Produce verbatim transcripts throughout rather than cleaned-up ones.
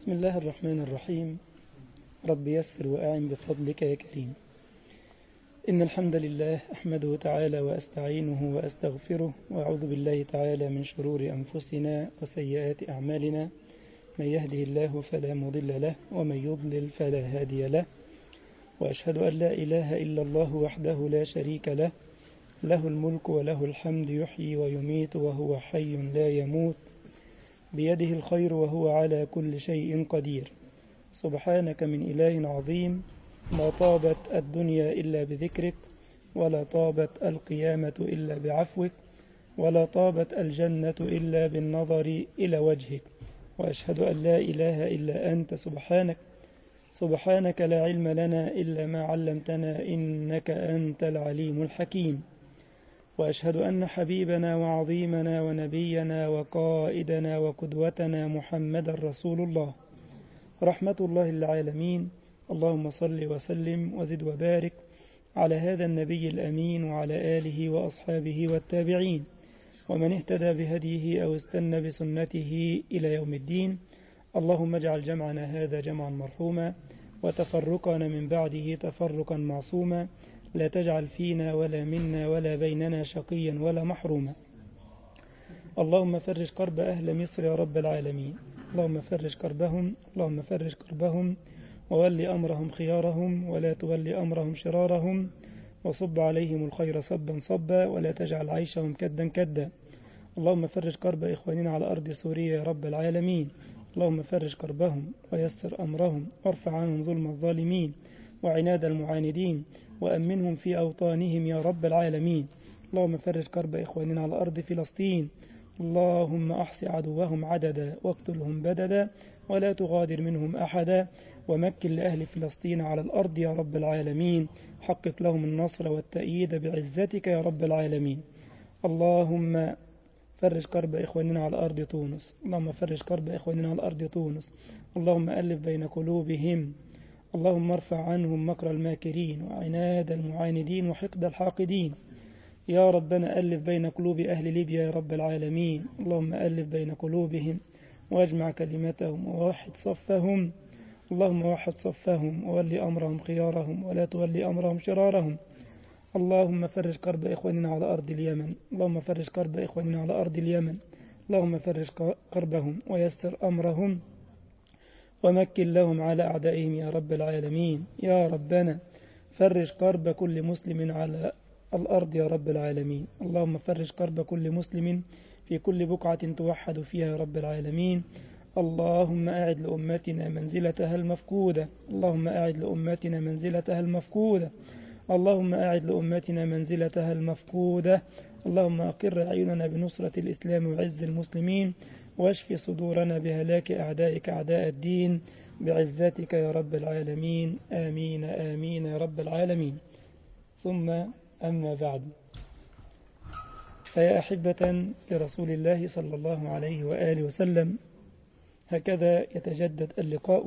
بسم الله الرحمن الرحيم. رب يسر وأعن بفضلك يا كريم. إن الحمد لله أحمده تعالى وأستعينه وأستغفره وأعوذ بالله تعالى من شرور أنفسنا وسيئات أعمالنا، من يهده الله فلا مضل له ومن يضلل فلا هادي له، وأشهد أن لا إله إلا الله وحده لا شريك له، له الملك وله الحمد، يحيي ويميت وهو حي لا يموت، بيده الخير وهو على كل شيء قدير. سبحانك من إله عظيم، ما طابت الدنيا إلا بذكرك، ولا طابت القيامة إلا بعفوك، ولا طابت الجنة إلا بالنظر إلى وجهك. وأشهد أن لا إله إلا أنت سبحانك سبحانك لا علم لنا إلا ما علمتنا، إنك أنت العليم الحكيم. وأشهد أن حبيبنا وعظيمنا ونبينا وقائدنا وقدوتنا محمد رسول الله، رحمة الله للعالمين. اللهم صل وسلم وزد وبارك على هذا النبي الأمين وعلى آله وأصحابه والتابعين ومن اهتدى بهديه أو استنى بسنته إلى يوم الدين. اللهم اجعل جمعنا هذا جمعا مرحوما، وتفرقنا من بعده تفرقا معصوما، لا تجعل فينا ولا منا ولا بيننا شقيا ولا محروما. اللهم فرج كرب أهل مصر يا رب العالمين. اللهم فرج كربهم اللهم فرج كربهم وول أمرهم خيارهم، ولا تولي أمرهم شرارهم، وصب عليهم الخير صبا صبا، ولا تجعل عيشهم كدا كدا. اللهم فرج كرب إخواننا على أرض سوريا يا رب العالمين. اللهم فرج كربهم ويسر أمرهم، وارفع عنهم ظلم الظالمين وعناد المعاندين، وأمنهم في أوطانهم يا رب العالمين. اللهم فرج كرب إخواننا على أرض فلسطين. اللهم أحصي عدوهم عددا واقتلهم بددا، ولا تغادر منهم أحدا، ومكن لأهل فلسطين على الأرض يا رب العالمين. حقق لهم النصر والتأييد بعزتك يا رب العالمين. اللهم فرج كرب إخواننا على أرض تونس. اللهم فرج كرب إخواننا على أرض تونس. اللهم ألف بين قلوبهم. اللهم ارفع عنهم مكر الماكرين وعناد المعاندين وحقد الحاقدين. يا ربنا ألف بين قلوب أهل ليبيا يا رب العالمين. اللهم ألف بين قلوبهم واجمع كلمتهم ووحد صفهم. اللهم وحد صفهم وولي أمرهم خيارهم، ولا تولي أمرهم شرارهم. اللهم فرج كرب إخواننا على أرض اليمن. اللهم فرج كرب إخواننا على أرض اليمن. اللهم فرج كربهم ويسر أمرهم، ومكن لهم على أعدائهم يا رب العالمين. يا ربنا فرج كرب كل مسلم على الأرض يا رب العالمين. اللهم فرج كرب كل مسلم في كل بقعة توحد فيها يا رب العالمين. اللهم أعد لأمتنا منزلتها المفقودة. اللهم أعد لأمتنا منزلتها المفقودة. اللهم أعد لأمتنا منزلتها المفقودة. اللهم أقر عيوننا بنصرة الإسلام وعز المسلمين، واشف صدورنا بهلاك أعدائك أعداء الدين بعزتك يا رب العالمين. آمين آمين يا رب العالمين. ثم أما بعد، فيا أحبة لرسول الله صلى الله عليه وآله وسلم، هكذا يتجدد اللقاء،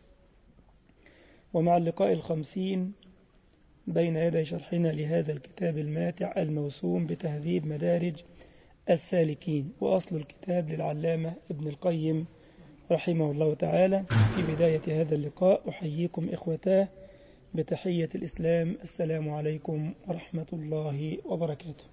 ومع اللقاء الخمسين بين يدي شرحنا لهذا الكتاب الماتع الموسوم بتهذيب مدارج السالكين، وأصل الكتاب للعلامة ابن القيم رحمه الله تعالى. في بداية هذا اللقاء أحييكم إخوتاه بتحية الإسلام، السلام عليكم ورحمة الله وبركاته.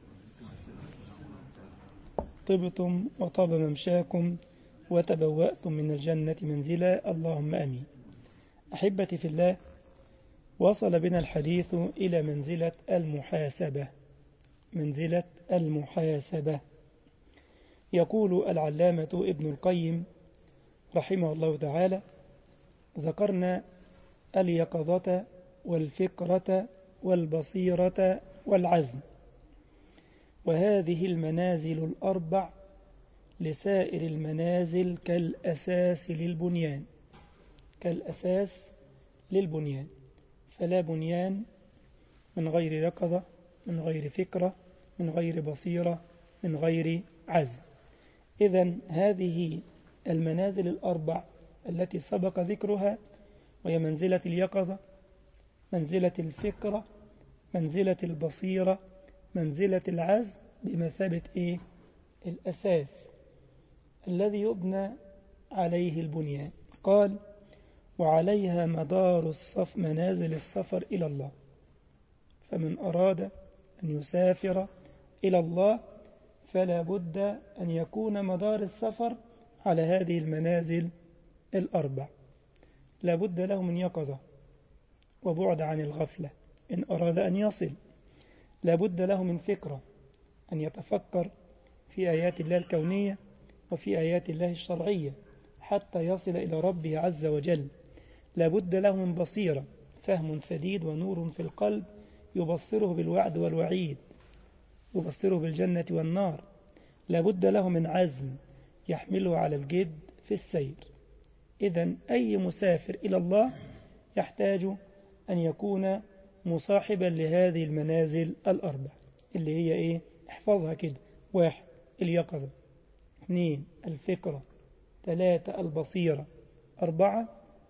طبتم وطاب ممشاكم وتبوأتم من الجنة منزلا، اللهم آمين. أحبتي في الله، وصل بنا الحديث إلى منزلة المحاسبة. منزلة المحاسبة. يقول العلامة ابن القيم رحمه الله تعالى: ذكرنا اليقظة والفكرة والبصيرة والعزم، وهذه المنازل الأربع لسائر المنازل كالأساس للبنيان. كالأساس للبنيان، فلا بنيان من غير يقظة، من غير فكرة، من غير بصيرة، من غير عزم. إذن هذه المنازل الأربع التي سبق ذكرها، وهي منزلة اليقظة، منزلة الفكرة، منزلة البصيرة، منزلة العزم، بمثابة إيه؟ الأساس الذي يبنى عليه البنيان. قال وعليها مدار الصف منازل السفر إلى الله، فمن أراد أن يسافر إلى الله فلا بد أن يكون مدار السفر على هذه المنازل الأربع. لا بد له من يقظة وبعد عن الغفلة إن أراد أن يصل. لا بد له من فكرة أن يتفكر في آيات الله الكونية وفي آيات الله الشرعية حتى يصل إلى ربه عز وجل. لا بد له من بصيرة، فهم سديد ونور في القلب يبصره بالوعد والوعيد، يبصره بالجنة والنار. لا بد له من عزم يحمله على الجد في السير. إذن أي مسافر إلى الله يحتاج أن يكون مصاحبا لهذه المنازل الأربع اللي هي إيه؟ احفظها كده: واحد اليقظة، اثنين الفكرة، ثلاثة البصيرة، أربعة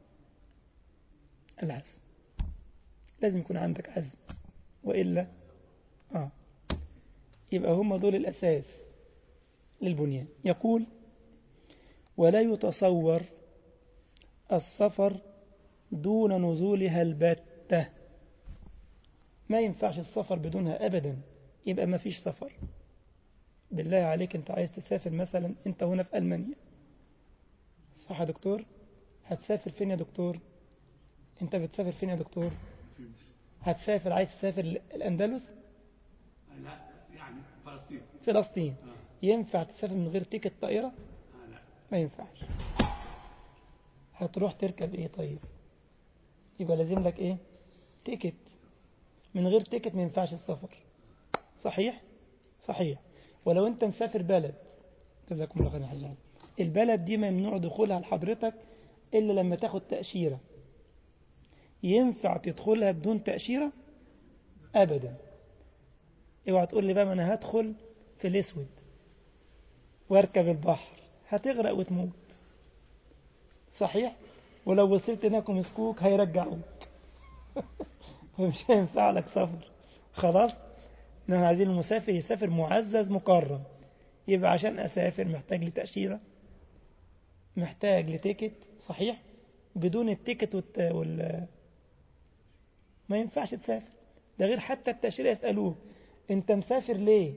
العزم. لازم يكون عندك عزم وإلا آه يبقى هم دول الأساس للبنيان. يقول ولا يتصور السفر دون نزولها البتة. ما ينفعش السفر بدونها أبدا، يبقى ما فيش سفر. بالله عليك أنت عايز تسافر مثلا، أنت هنا في ألمانيا صح يا دكتور؟ هتسافر فين يا دكتور؟ أنت بتسافر فين يا دكتور؟ هتسافر عايز تسافر الأندلس؟ لا يعني فلسطين. فلسطين آه. ينفع تسافر من غير تيكت طائرة؟ آه لا. ما ينفعش. هتروح تركب إيه طيب؟ يبقى لازم لك إيه؟ تيكت. من غير تيكت ما ينفعش السفر. صحيح؟ صحيح. ولو أنت مسافر بلد، جزاكم الله خير يا حاج، البلد دي ممنوع دخولها لحضرتك إلا لما تاخد تأشيرة. ينفع تدخلها بدون تأشيرة؟ أبدا. اوعى تقول لي بقى ما أنا هدخل في الأسود واركب البحر، هتغرق وتموت. صحيح؟ ولو وصلت هناك ومسكوك هيرجعوك فمش هينفع لك سفر. خلاص؟ نحن عايزين المسافر يسافر معزز مكرم. يبقى عشان أسافر محتاج لتأشيرة، محتاج لتيكت. صحيح؟ بدون التيكت والت... وال... ما ينفعش تسافر. ده غير حتى التأشيرة يسألوه أنت مسافر ليه؟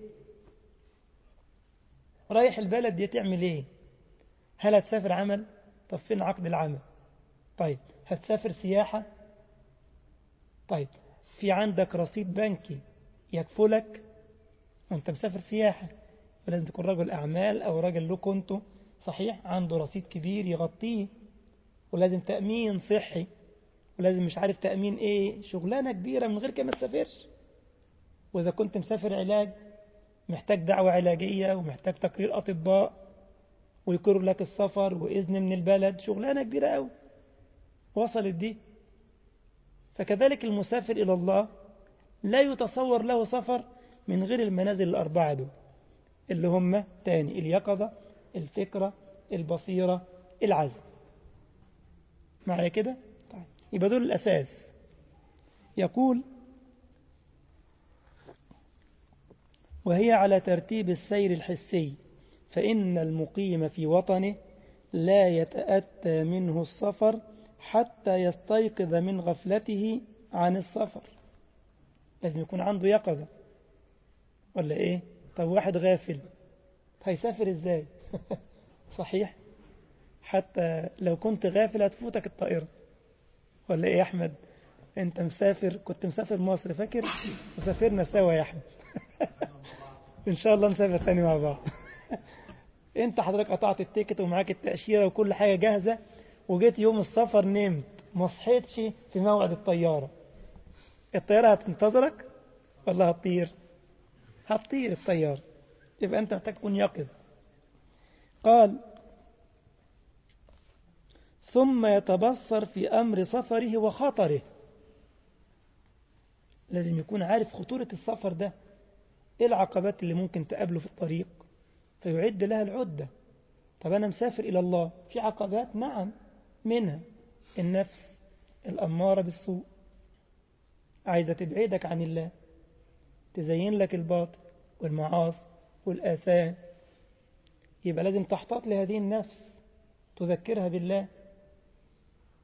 رايح البلد دي تعمل ايه؟ هل هتسافر عمل؟ طب فين عقد العمل؟ طيب هتسافر سياحة؟ طيب في عندك رصيد بنكي يكفلك وانت مسافر سياحة؟ ولازم تكون رجل أعمال أو رجل له كنته صحيح عنده رصيد كبير يغطيه، ولازم تأمين صحي، ولازم مش عارف تأمين ايه، شغلانة كبيرة من غير كده ما تسافرش. وإذا كنت مسافر علاج محتاج دعوة علاجية ومحتاج تقرير أطباء ويقروا لك السفر وإذن من البلد، شغلانة كبيرة أوي. وصلت دي. فكذلك المسافر إلى الله لا يتصور له سفر من غير المنازل الأربعة دول اللي هم تاني: اليقظة، الفكرة، البصيرة، العزم. معايا كده؟ طيب يبقى دول الأساس. يقول وهي على ترتيب السير الحسي، فإن المقيم في وطنه لا يتأتى منه السفر حتى يستيقظ من غفلته عن السفر. لازم يكون عنده يقظة ولا إيه؟ طب واحد غافل هيسافر إزاي؟ صحيح؟ حتى لو كنت غافل هتفوتك الطائرة ولا إيه يا أحمد؟ أنت مسافر، كنت مسافر مصر فاكر؟ وسافرنا سوا يا أحمد إن شاء الله نسافر تاني مع بعض. أنت حضرتك قطعت التيكت ومعاك التأشيرة وكل حاجة جاهزة، وجيت يوم السفر نمت ما صحيتش في موعد الطيارة. الطيارة هتنتظرك ولا هتطير؟ هتطير الطيارة. يبقى أنت محتاج تكون يقظ. قال ثم يتبصر في أمر سفره وخطره. لازم يكون عارف خطورة السفر ده، إيه العقبات اللي ممكن تقابله في الطريق فيعد لها العدة. طب أنا مسافر إلى الله، في عقبات نعم، منها النفس الأمارة بالسوء عايزة تبعدك عن الله، تزين لك الباطل والمعاصي والآثام. يبقى لازم تحتاط لهذه النفس، تذكرها بالله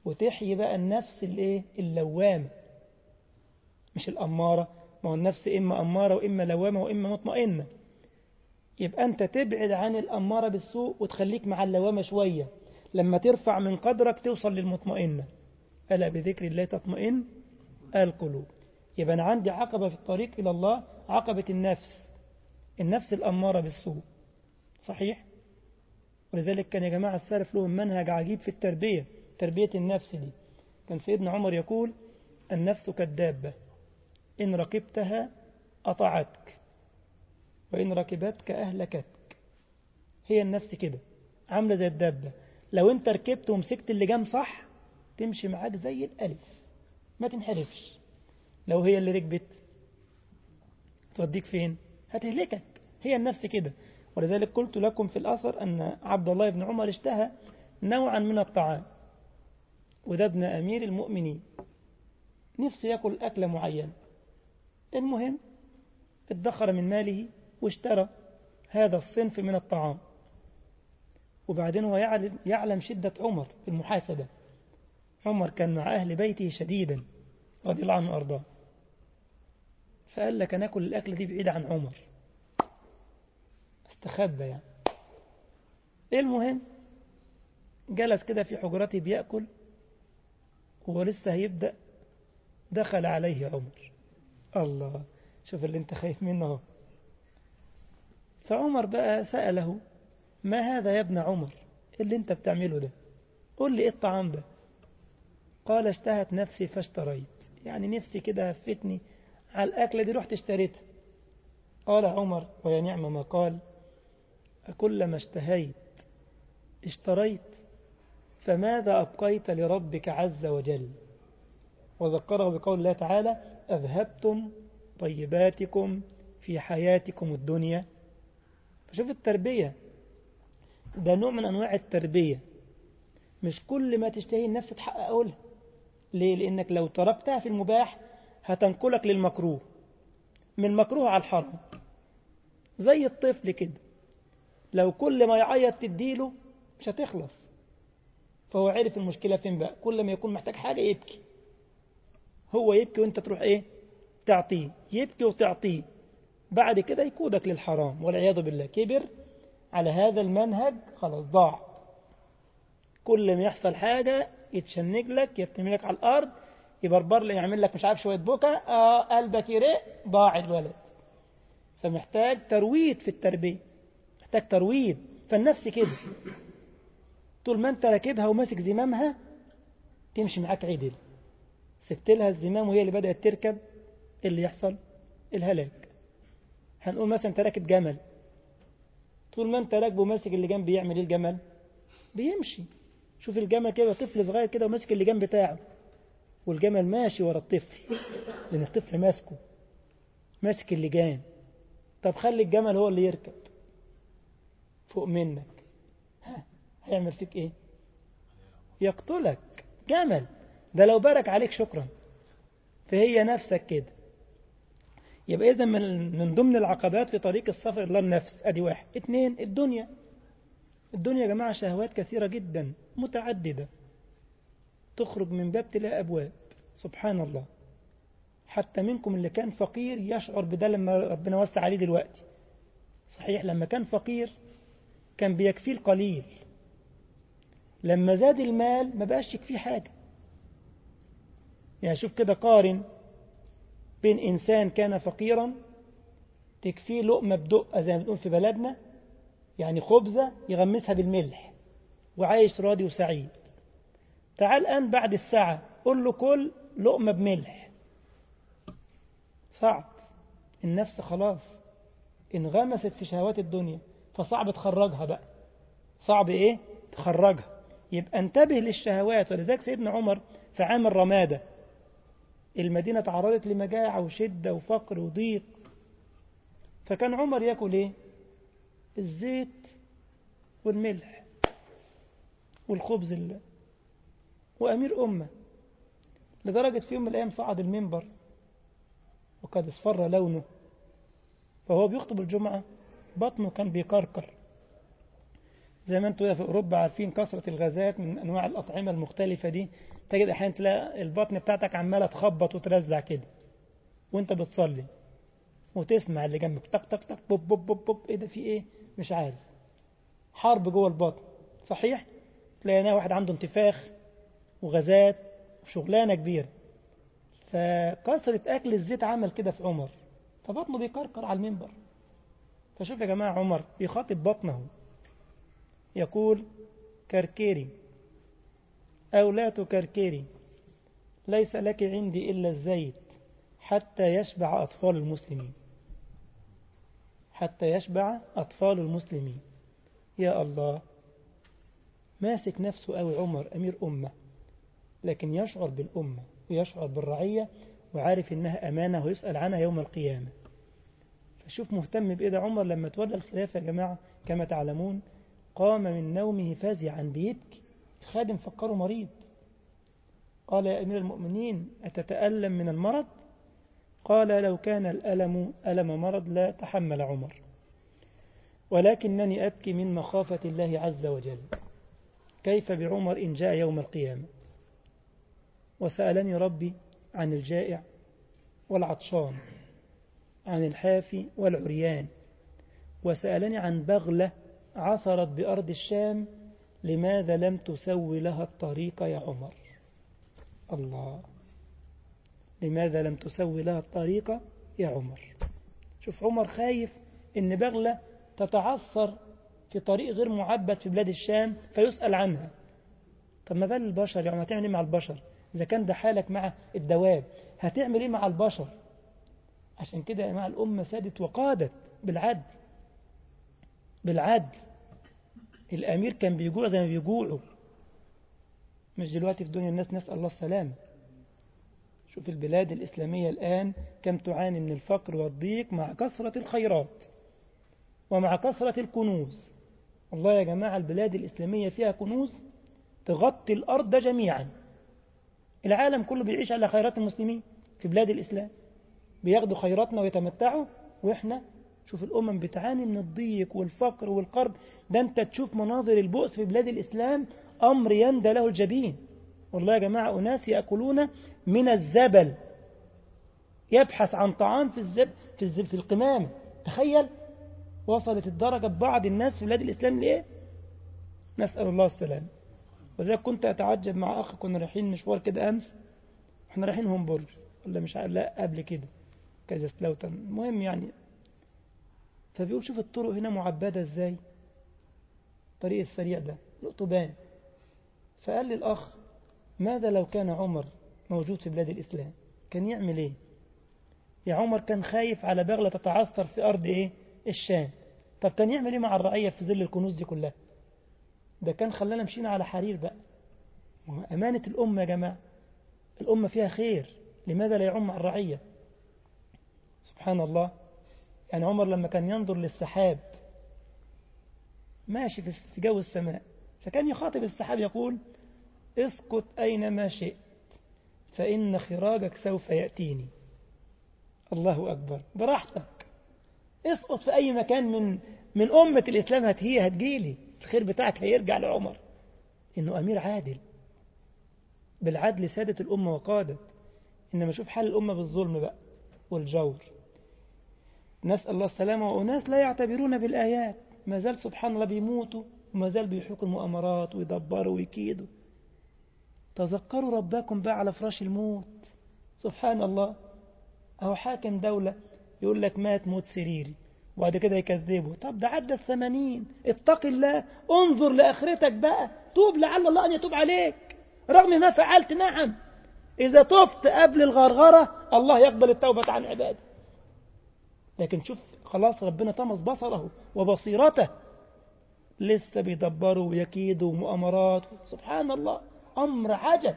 وتحيي بقى النفس الايه اللوامة مش الأمارة. ما هو النفس إما أمارة وإما لوامة وإما مطمئنة. يبقى أنت تبعد عن الأمارة بالسوء وتخليك مع اللوامة شوية، لما ترفع من قدرك توصل للمطمئنة. ألا بذكر الله تطمئن القلوب. يبقى أنا عندي عقبة في الطريق إلى الله، عقبة النفس، النفس الأمارة بالسوء. صحيح؟ ولذلك كان يا جماعة السلف لهم منهج عجيب في التربية، تربية النفس دي. كان سيدنا عمر يقول: النفس كالدابة، إن ركبتها أطاعتك وإن ركبتك أهلكتك. هي النفس كده عاملة زي الدابة، لو أنت ركبت ومسكت اللجام صح تمشي معاك زي الألف ما تنحرفش. لو هي اللي ركبت توديك فين؟ هتهلكك. هي النفس كده. ولذلك قلت لكم في الأثر أن عبد الله بن عمر اشتهى نوعا من الطعام، وده ابن أمير المؤمنين نفسه يأكل أكلة معينة. المهم ادخر من ماله واشترى هذا الصنف من الطعام. وبعدين هو يعلم, يعلم شدة عمر في المحاسبة. عمر كان مع أهل بيته شديدا رضي الله عنه وأرضاه، فقال لك ناكل الأكلة دي بعيد عن عمر، استخبى يعني. المهم جلس كده في حجرته بيأكل، وهو لسه هيبدأ دخل عليه عمر. الله، شوف اللي انت خايف منه. فعمر بقى سأله: ما هذا يا ابن عمر اللي انت بتعمله ده؟ قل لي ايه الطعام ده؟ قال: اشتهت نفسي فاشتريت. يعني نفسي كده هفتني على الأكلة دي رحت اشتريتها. قال عمر: ويا نعم ما قال، أكلما اشتهيت اشتريت، فماذا أبقيت لربك عز وجل؟ وذكره بقول الله تعالى: أذهبتم طيباتكم في حياتكم الدنيا. فشوف التربية، ده نوع من أنواع التربية. مش كل ما تشتهي النفس تحققه لها. ليه؟ لأنك لو تركتها في المباح هتنقلك للمكروه، من مكروه على الحرام. زي الطفل كده، لو كل ما يعيط تديله مش هتخلص. فهو عرف المشكلة فين بقى. كل ما يكون محتاج حاجة يبكي، هو يبكي وانت تروح ايه تعطيه، يبكي وتعطيه، بعد كده يقودك للحرام والعياذ بالله. كبر على هذا المنهج خلاص ضاع. كل ما يحصل حاجة يتشنج لك، يرتمي لك على الأرض، يبربر لك، يعمل لك مش عارف شوية بكى، آه قلبك يرق، ضاع الولد. فمحتاج ترويض في التربية، محتاج ترويض. فالنفس كده طول ما انت راكبها وماسك زمامها تمشي معاك عدل. سبت لها الزمام وهي اللي بدأت تركب، اللي يحصل الهلاك. هنقول مثلا انت راكب جمل، طول ما انت راكبه ماسك اللي جنب، بيعمل ايه الجمل؟ بيمشي. شوف الجمل كده، طفل صغير كده وماسك اللي جنب بتاعه، والجمل ماشي ورا الطفل لان الطفل ماسكه، ماسك اللجام. طب خلي الجمل هو اللي يركب فوق منك، ها هيعمل فيك ايه؟ يقتلك. جمل ده لو بارك عليك شكرا. فهي نفسك كده. يبقى إذن من من ضمن العقبات في طريق السفر إلى النفس. أدي واحد. اثنين، الدنيا. الدنيا يا جماعة شهوات كثيرة جدا متعددة، تخرج من باب تلاقي أبواب. سبحان الله. حتى منكم اللي كان فقير يشعر بده لما ربنا وسع عليه دلوقتي. صحيح لما كان فقير كان بيكفيه القليل، لما زاد المال ما بقاش يكفيه حاجة. يعني شوف كده، قارن بين إنسان كان فقيرا تكفيه لقمة بدقة زي ما بنقول في بلدنا، يعني خبزة يغمسها بالملح وعايش راضي وسعيد. تعال الآن بعد الساعة قل له كل لقمة بملح، صعب. النفس خلاص انغمست في شهوات الدنيا، فصعب تخرجها بقى. صعب ايه تخرجها. يبقى انتبه للشهوات. ولذلك سيدنا عمر في عام الرمادة المدينة تعرضت لمجاعة وشدة وفقر وضيق، فكان عمر يأكل ايه؟ الزيت والملح والخبز الله. وأمير أمة، لدرجة في يوم من الأيام صعد المنبر وقد اصفر لونه، فهو بيخطب الجمعة بطنه كان بيكركر. زي ما انتوا في أوروبا عارفين كثرة الغازات من أنواع الأطعمة المختلفة دي، تجد أحيانا تلاقي البطن بتاعتك عمالة تخبط وترزع كده وانت بتصلي، وتسمع اللي جنبك تك تك تك بوب بوب بوب بوب، ايه ده في ايه؟ مش عارف، حرب جوه البطن. صحيح؟ تلاقي واحد عنده انتفاخ وغازات وشغلانة كبيرة. فكثرة أكل الزيت عمل كده في عمر، فبطنه بيكركر على المنبر. فشوف يا جماعة عمر بيخاطب بطنه يقول: كركيري أو لا تكركيري، ليس لك عندي إلا الزيت حتى يشبع أطفال المسلمين، حتى يشبع أطفال المسلمين. يا الله، ماسك نفسه أوي عمر أمير أمة، لكن يشعر بالأمة ويشعر بالرعية وعارف إنها أمانة ويسأل عنها يوم القيامة. فشوف مهتم بإيه ده عمر. لما تولى الخلافة يا جماعة كما تعلمون قام من نومه فزعا بيبكي، الخادم فكره مريض، قال: يا أمير المؤمنين أتتألم من المرض؟ قال: لو كان الألم ألم مرض لا تحمل عمر، ولكنني أبكي من مخافة الله عز وجل. كيف بعمر إن جاء يوم القيامة وسألني ربي عن الجائع والعطشان، عن الحافي والعريان، وسألني عن بغلة عثرت بأرض الشام، لماذا لم تسوي لها الطريق يا عمر؟ الله، لماذا لم تسوي لها الطريق يا عمر؟ شوف عمر خايف إن بغلة تتعثر في طريق غير معبد في بلاد الشام فيسأل عنها. طب ما بال البشر يا عمر، هتعمل ايه مع البشر؟ إذا كان ده حالك مع الدواب هتعمل ايه مع البشر؟ عشان كده يا جماعة الأمة سادت وقادت بالعدل، بالعدل. الأمير كان بيجوع زي ما بيجوعوا، مش دلوقتي في دنيا الناس نسأل الله السلام. شوف البلاد الإسلامية الآن كم تعاني من الفقر والضيق مع كثرة الخيرات ومع كثرة الكنوز. والله يا جماعة البلاد الإسلامية فيها كنوز تغطي الأرض جميعا. العالم كله بيعيش على خيرات المسلمين في بلاد الإسلام، بياخدوا خيراتنا ويتمتعوا، وإحنا شوف الأمم بتعاني من الضيق والفقر والقرب. ده أنت تشوف مناظر البؤس في بلاد الإسلام أمر يندى له الجبين. والله يا جماعة أناس يأكلون من الزبل، يبحث عن طعام في الزب في, الزب في القمامة. تخيل وصلت الدرجة ببعض الناس في بلاد الإسلام لإيه؟ نسأل الله السلام. وذلك كنت أتعجب مع أخ، كنا رايحين مشوار كده أمس، احنا رايحين هومبورج ولا مش عارف، لا قبل كده كذا سلوتن، المهم يعني. فبيقول شوف الطرق هنا معبدة ازاي، الطريق السريع ده الأوتوبان. فقال لي الأخ: ماذا لو كان عمر موجود في بلاد الإسلام كان يعمل ايه؟ يا عمر كان خايف على بغلة تتعثر في أرض ايه؟ الشام. طب كان يعمل ايه مع الرعية في ظل الكنوز دي كلها؟ ده كان خلانا مشينا على حرير بقى. أمانة الأمة يا جماعة، الأمة فيها خير، لماذا لا يعم مع الرعية؟ سبحان الله. يعني عمر لما كان ينظر للسحاب ماشي في جو السماء، فكان يخاطب السحاب يقول: اسكت أينما شئت فإن خراجك سوف يأتيني. الله أكبر، براحتك، اسقط في أي مكان من من أمة الإسلام، هتهي هتجيلي، الخير بتاعك هيرجع لعمر. إنه أمير عادل، بالعدل سادة الأمة وقادت. إنما شوف حال الأمة بالظلم بقى والجور. نسأل الله السلامة. وأناس لا يعتبرون بالآيات، ما زال سبحان الله بيموتوا وما زال بيحوكوا المؤامرات ويدبروا ويكيدوا. تذكروا ربكم بقى على فراش الموت. سبحان الله. أو حاكم دولة يقول لك مات موت سريري وبعد كده يكذبه. طب ده عدى الثمانين، اتق الله، انظر لآخرتك بقى، توب لعل الله أن يتوب عليك رغم ما فعلت. نعم، إذا تبت قبل الغرغرة الله يقبل التوبة عن عباده. لكن شوف خلاص ربنا طمس بصره وبصيرته، لسه بيدبروا ويكيدوا مؤامرات. سبحان الله، أمر عجب.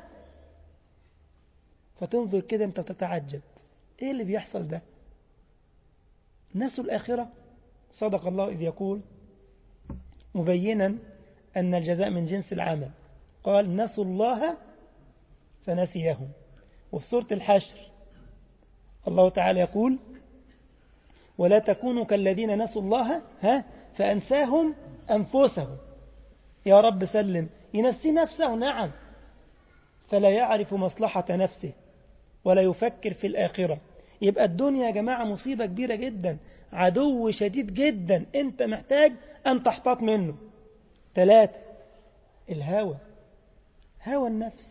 فتنظر كده أنت تتعجب، إيه اللي بيحصل ده؟ نسوا الآخرة. صدق الله إذ يقول مبينا أن الجزاء من جنس العمل، قال: نسوا الله فنسيهم. وفي سورة الحشر الله تعالى يقول: ولا تكونوا كالذين نسوا الله ها فأنساهم أنفسهم يا رب سلم، ينسي نفسه. نعم، فلا يعرف مصلحة نفسه ولا يفكر في الآخرة. يبقى الدنيا يا جماعة مصيبة كبيرة جدا، عدو شديد جدا، أنت محتاج أن تحتاط منه. ثلاثة، الهوى، هوى النفس.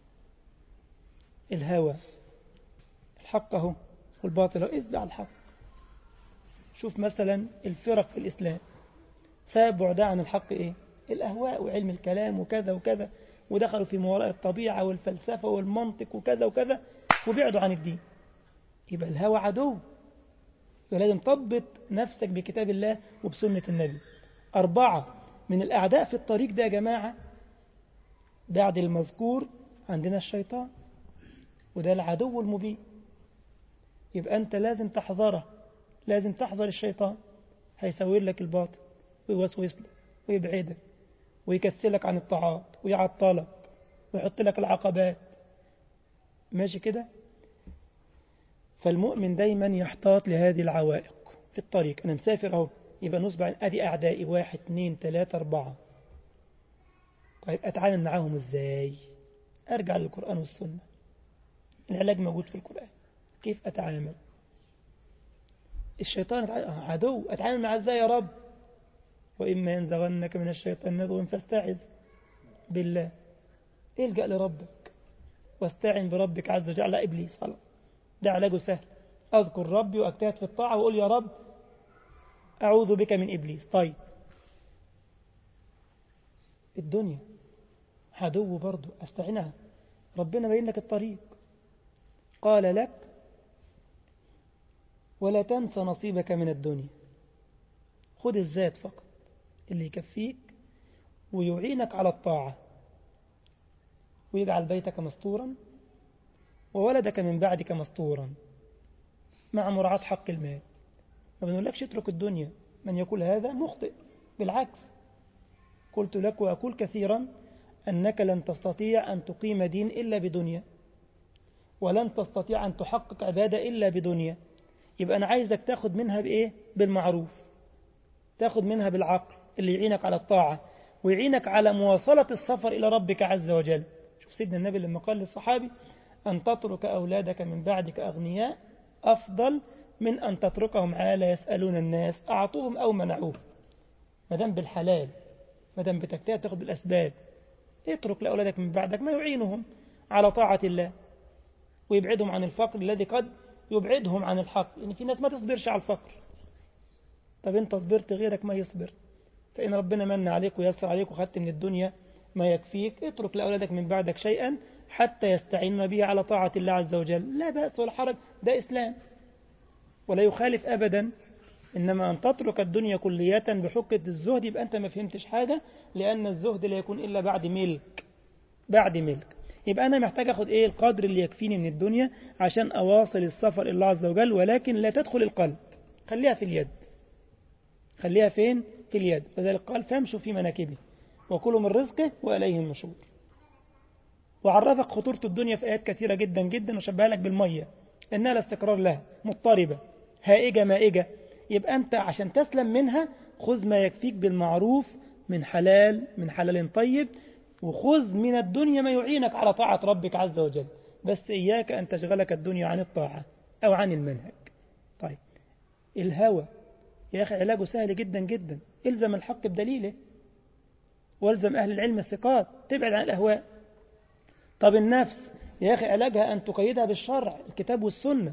الهوى، الحق اهو والباطل اهو، اتبع الحق. شوف مثلا الفرق في الإسلام سبب بعدها عن الحق إيه؟ الأهواء وعلم الكلام وكذا وكذا، ودخلوا في ما وراء الطبيعة والفلسفة والمنطق وكذا وكذا، وبعدوا عن الدين. يبقى الهوى عدو، ولازم تضبط نفسك بكتاب الله وبسنة النبي. أربعة من الأعداء في الطريق ده يا جماعة بعد المذكور عندنا الشيطان، وده العدو المبين. يبقى أنت لازم تحذره، لازم تحذر الشيطان. هيسوي لك الباطل ويوسوس لك ويبعدك ويكسلك عن الطاعات ويعطلك ويحط لك العقبات. ماشي كده؟ فالمؤمن دايما يحتاط لهذه العوائق في الطريق. أنا مسافر أهو، يبقى نصبع أدي أعدائي واحد اثنين ثلاثة أربعة. طيب أتعامل معاهم إزاي؟ أرجع للقرآن والسنة، العلاج موجود في القرآن. كيف أتعامل؟ الشيطان عدو، أتعامل معه إزاي يا رب؟ وإما ينزغنك من الشيطان نزغ فاستعذ بالله، الجأ لربك واستعن بربك عز وجل على إبليس. خلاص، ده علاجه سهل. أذكر ربي وأجتهد في الطاعة وأقول يا رب أعوذ بك من إبليس. طيب الدنيا عدو برضو، أستعنها. ربنا بين لك الطريق، قال لك ولا تنس نصيبك من الدنيا. خذ الزاد فقط اللي يكفيك ويعينك على الطاعة، ويجعل بيتك مستورا وولدك من بعدك مستورا مع مراعاة حق المال. ما بنقولكش اترك الدنيا، من يقول هذا مخطئ، بالعكس. قلت لك وأقول كثيرا أنك لن تستطيع أن تقيم دين إلا بدنيا، ولن تستطيع أن تحقق عبادة إلا بدنيا. يبقى أنا عايزك تاخد منها بإيه؟ بالمعروف، تاخد منها بالعقل اللي يعينك على الطاعة ويعينك على مواصلة السفر إلى ربك عز وجل. شوف سيدنا النبي لما قال للصحابي أن تترك أولادك من بعدك أغنياء أفضل من أن تتركهم عالة يسألون الناس أعطوهم أو منعوه. مدام بالحلال، مدام بتجتهد تاخد بالأسباب، اترك لأولادك من بعدك ما يعينهم على طاعة الله ويبعدهم عن الفقر الذي قد يبعدهم عن الحق. يعني في ناس ما تصبرش على الفقر، طب انت صبرت غيرك ما يصبر. فإن ربنا من عليك ويسر عليك وخدت من الدنيا ما يكفيك، اترك لأولادك من بعدك شيئا حتى يستعين به على طاعة الله عز وجل. لا بأس ولا حرج، ده إسلام ولا يخالف أبدا. إنما أن تترك الدنيا كلية بحكة الزهد يبقى أنت ما فهمتش حاجة، لأن الزهد لا يكون إلا بعد ملك. بعد ملك يبقى أنا محتاج أخذ إيه؟ القدر اللي يكفيني من الدنيا عشان أواصل السفر إلى الله عز وجل، ولكن لا تدخل القلب، خليها في اليد. خليها فين؟ في اليد. وذلك قال فامشوا في مناكبه وكلوا من رزقه وإليه النشور. وعرفك خطورة الدنيا في آيات كثيرة جدا جدا، وشبهها لك بالمية إنها لا استقرار لها، مضطربة هائجة مائجة. يبقى أنت عشان تسلم منها خذ ما يكفيك بالمعروف من حلال، من حلال طيب، وخذ من الدنيا ما يعينك على طاعة ربك عز وجل. بس إياك أن تشغلك الدنيا عن الطاعة أو عن المنهج. طيب الهوى يا أخي علاجه سهل جدا جدا، إلزم الحق بدليله والزم أهل العلم الثقات، تبعد عن الأهواء. طب النفس يا أخي علاجها أن تقيدها بالشرع، الكتاب والسنة.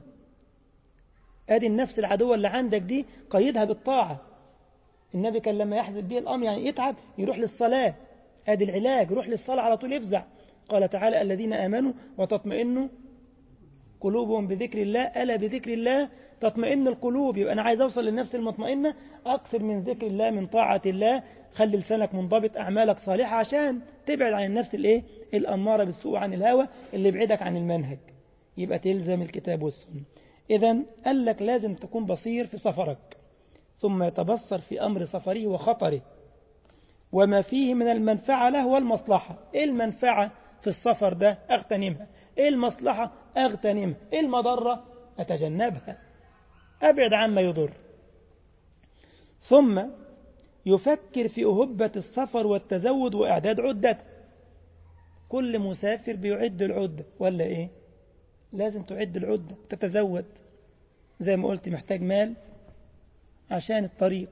أدي النفس العدوة اللي عندك دي قيدها بالطاعة. النبي كان لما يحزن به الأمر يعني يتعب يروح للصلاة، أدي العلاج، روح للصلاة على طول يفزع. قال تعالى الذين آمنوا وتطمئن قلوبهم بذكر الله، ألا بذكر الله تطمئن القلوب. يبقى أنا عايز أوصل للنفس المطمئنة، أكثر من ذكر الله، من طاعة الله، خلي لسانك منضبط، أعمالك صالحة عشان تبعد عن النفس الإيه؟ الأمارة بالسوء، عن الهوى اللي يبعدك عن المنهج. يبقى تلزم الكتاب والسنة. إذن قال لك لازم تكون بصير في سفرك، ثم يتبصر في أمر سفره وخطره وما فيه من المنفعة له والمصلحة. إيه المنفعة في السفر ده؟ أغتنمها. إيه المصلحة؟ أغتنمها. إيه المضرة؟ أتجنبها، أبعد عما يضر. ثم يفكر في أهبة السفر والتزود وإعداد عدته. كل مسافر بيعد العدة ولا إيه؟ لازم تعد العدة تتزود. زي ما قلت محتاج مال عشان الطريق،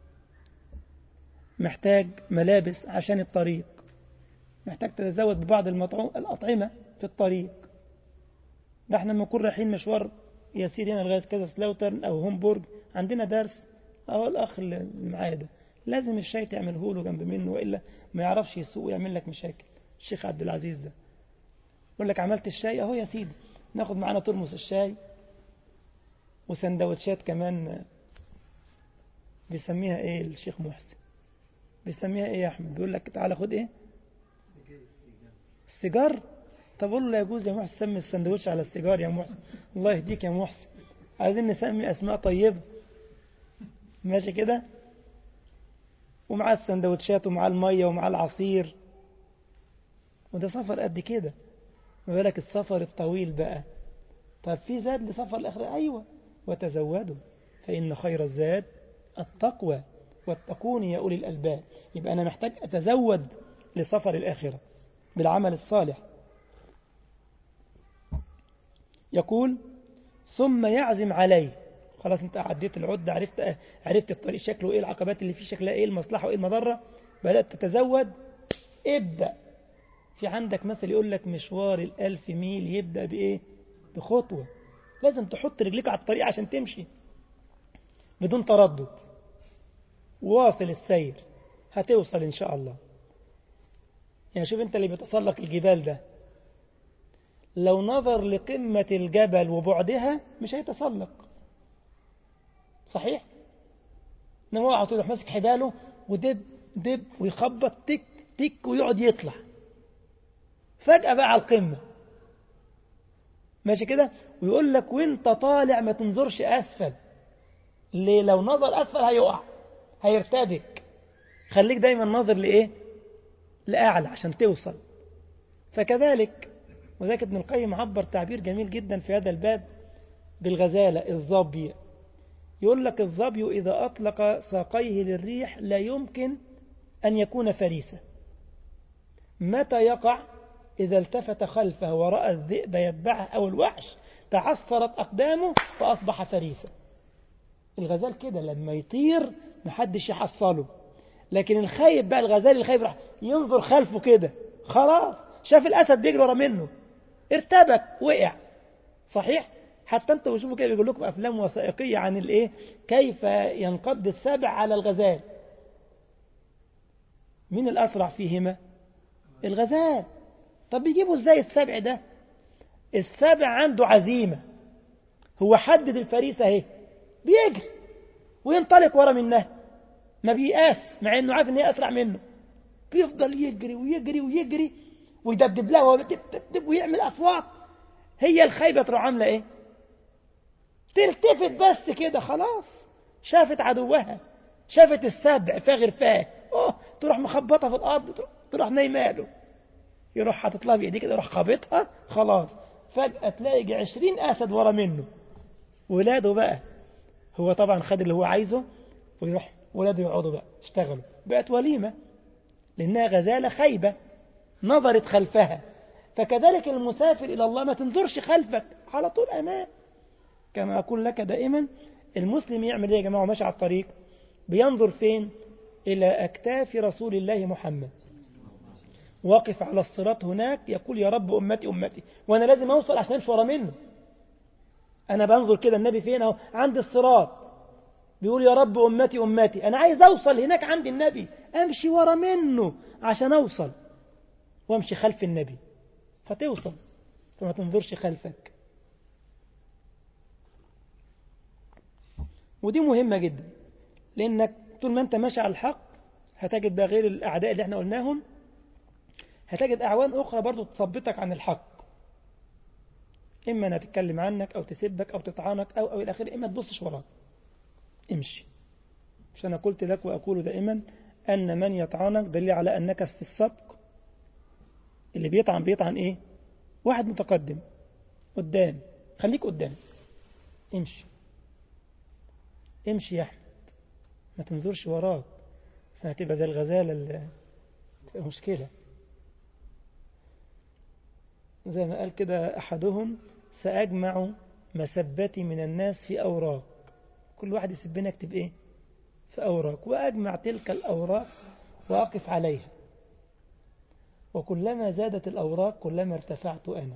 محتاج ملابس عشان الطريق، محتاج تتزود ببعض الأطعمة في الطريق. ده احنا لما نكون رايحين مشوار يسير هنا لغاية كذا سلاوترن أو هومبورج، عندنا درس أو الأخ اللي معايا ده لازم الشاي تعمله له جنب منه، وإلا ما يعرفش يسوق ويعمل لك مشاكل. الشيخ عبد العزيز ده يقول لك عملت الشاي أهو يا سيدي، ناخد معانا ترمس الشاي وسندوتشات كمان. بيسميها ايه الشيخ محسن؟ بيسميها ايه يا احمد؟ بيقول لك تعالى خد ايه؟ السيجار. طب قول له لا يجوز يا محسن سمي السندوتش على السيجار يا محسن. الله يهديك يا محسن، عايزين نسمي اسماء طيبه. ماشي كده. ومع السندوتشات ومع الميه ومع العصير، وده سفر قد كده. ما بالك السفر الطويل بقى. طب في زاد لسفر الاخره؟ ايوه، وتزودوا فإن خير الزاد التقوى واتقون يا أولي الألباب. يبقى أنا محتاج أتزود لسفر الآخرة بالعمل الصالح. يقول ثم يعزم عليه. خلاص انت عديت العدة، عرفت عرفت الطريق شكله ايه، العقبات اللي فيه شكلها ايه، المصلحة وايه المضرة، بدأت تتزود. ابدأ. في عندك مثل يقول لك مشوار الألف ميل يبدأ بإيه؟ بخطوة. لازم تحط رجليك على الطريق عشان تمشي بدون تردد. واصل السير هتوصل إن شاء الله. يعني شوف انت اللي بيتسلق الجبال ده، لو نظر لقمة الجبل وبعدها مش هيتسلق، صحيح؟ انما هو على طول يروح ماسك حباله ودب دب ويخبط تك تك ويقعد يطلع، فجأة بقى على القمة. ماشي كده. ويقول لك وانت طالع ما تنظرش أسفل. ليه؟ لو نظر أسفل هيقع، هيرتبك. خليك دايما ناظر لإيه؟ لأعلى عشان توصل. فكذلك، وذلك ابن القيم عبر تعبير جميل جدا في هذا الباب بالغزالة الظبي. يقول لك الظبي إذا أطلق ساقيه للريح لا يمكن أن يكون فريسة. متى يقع؟ إذا التفت خلفه ورأى الذئب يتبعه أو الوحش تعثرت أقدامه فأصبح فريسة. الغزال كده لما يطير محدش يحصله. لكن الخايب بقى، الغزال الخايب راح ينظر خلفه كده، خلاص شاف الأسد بيجري ورا منه، ارتبك وقع. صحيح؟ حتى انتوا بتشوفوا كده بيقول لكم أفلام وثائقية عن الايه، كيف ينقض السبع على الغزال. مين الأسرع فيهما؟ الغزال. طب بيجيبوا ازاي السبع ده؟ السبع عنده عزيمة، هو حدد الفريسة اهي، بيجري وينطلق ورا منها، ما بيقاس مع انه عارف ان هي اسرع منه، بيفضل يجري ويجري ويجري ويدبدب لها ويدبدب ويعمل اصوات. هي الخيبة تروح عامله ايه؟ تلتفت بس كده، خلاص شافت عدوها، شافت السبع فاغر فاه، اوه تروح مخبطها في الارض، تروح نايماله، يروح حاطط لها بايديه كده، يروح خابطها، خلاص فجأة تلاقي عشرين اسد ورا منه. ولاده بقى، هو طبعا خد اللي هو عايزه، ويروح ولاده يقعدوا بقى اشتغلوا، بقت وليمة لأنها غزالة خيبة نظرت خلفها. فكذلك المسافر إلى الله ما تنظرش خلفك، على طول أمام. كما أقول لك دائما، المسلم يعمل ايه يا جماعة ماشي على الطريق؟ بينظر فين؟ إلى أكتاف رسول الله محمد، واقف على الصراط هناك يقول يا رب أمتي أمتي، وأنا لازم أوصل عشان أمشي ورا منه. أنا بنظر كده النبي فين أهو عند الصراط، بيقول يا رب أمتي أمتي، أنا عايز أوصل هناك عند النبي، أمشي ورا منه عشان أوصل، وأمشي خلف النبي فتوصل. فما تنظرش خلفك. ودي مهمة جدا، لأنك طول ما أنت ماشي على الحق هتجد بقى غير الأعداء اللي احنا قلناهم، هتجد أعوان أخرى برضو تثبتك عن الحق، إما أنها تتكلم عنك أو تسبك أو تطعنك أو أو الآخر، إما تبصش وراك امشي. مش أنا قلت لك وأقول دائما أن من يطعنك دليل على أنك في السبق. اللي بيطعن بيطعن إيه؟ واحد متقدم قدام، خليك قدام، امشي امشي يا أحمد، ما تنظرش وراك. هتبقى زي الغزالة اللي تبقى مشكلة. زي ما قال كده أحدهم: سأجمع مسبتي من الناس في أوراق، كل واحد يسبني اكتب إيه في أوراق، وأجمع تلك الأوراق وأقف عليها، وكلما زادت الأوراق كلما ارتفعت أنا.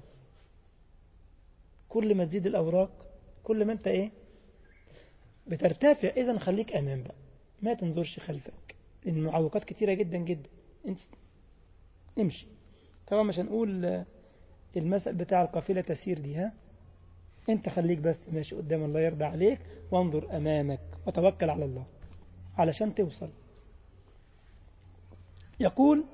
كل ما تزيد الأوراق كل ما أنت إيه بترتفع. إذن خليك أمام بقى، ما تنظرش خلفك، لأن المعوقات كتيرة جدا جدا. انت امشي. طبعا مش هنقول المثل بتاع القافلة تسير دي، ها، انت خليك بس ماشي قدام الله يرضى عليك، وانظر أمامك وتوكل على الله علشان توصل. يقول: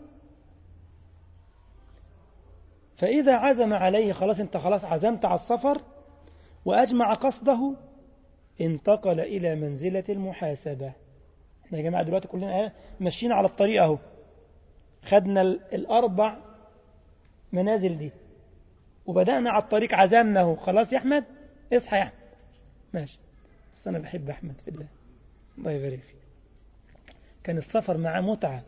فإذا عزم عليه، خلاص انت خلاص عزمت على السفر وأجمع قصده، انتقل إلى منزلة المحاسبة. احنا يا جماعة دلوقتي كلنا ماشيين على الطريق اهو، خدنا الأربع منازل دي وبدأنا على الطريق، عزمنا اهو خلاص. يا أحمد اصحى يا أحمد، ماشي. بس أنا بحب أحمد في الله، الله يبارك فيه، كان السفر معاه متعة.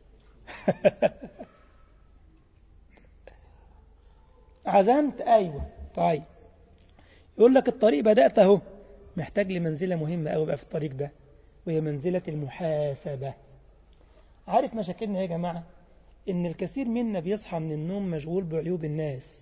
عزمت، أيوة، طيب. يقول لك الطريق بدأت اهو، محتاج لمنزلة مهمة أوي بقى في الطريق ده، وهي منزلة المحاسبة. عارف مشاكلنا يا جماعة؟ إن الكثير منا بيصحى من النوم مشغول بعيوب الناس،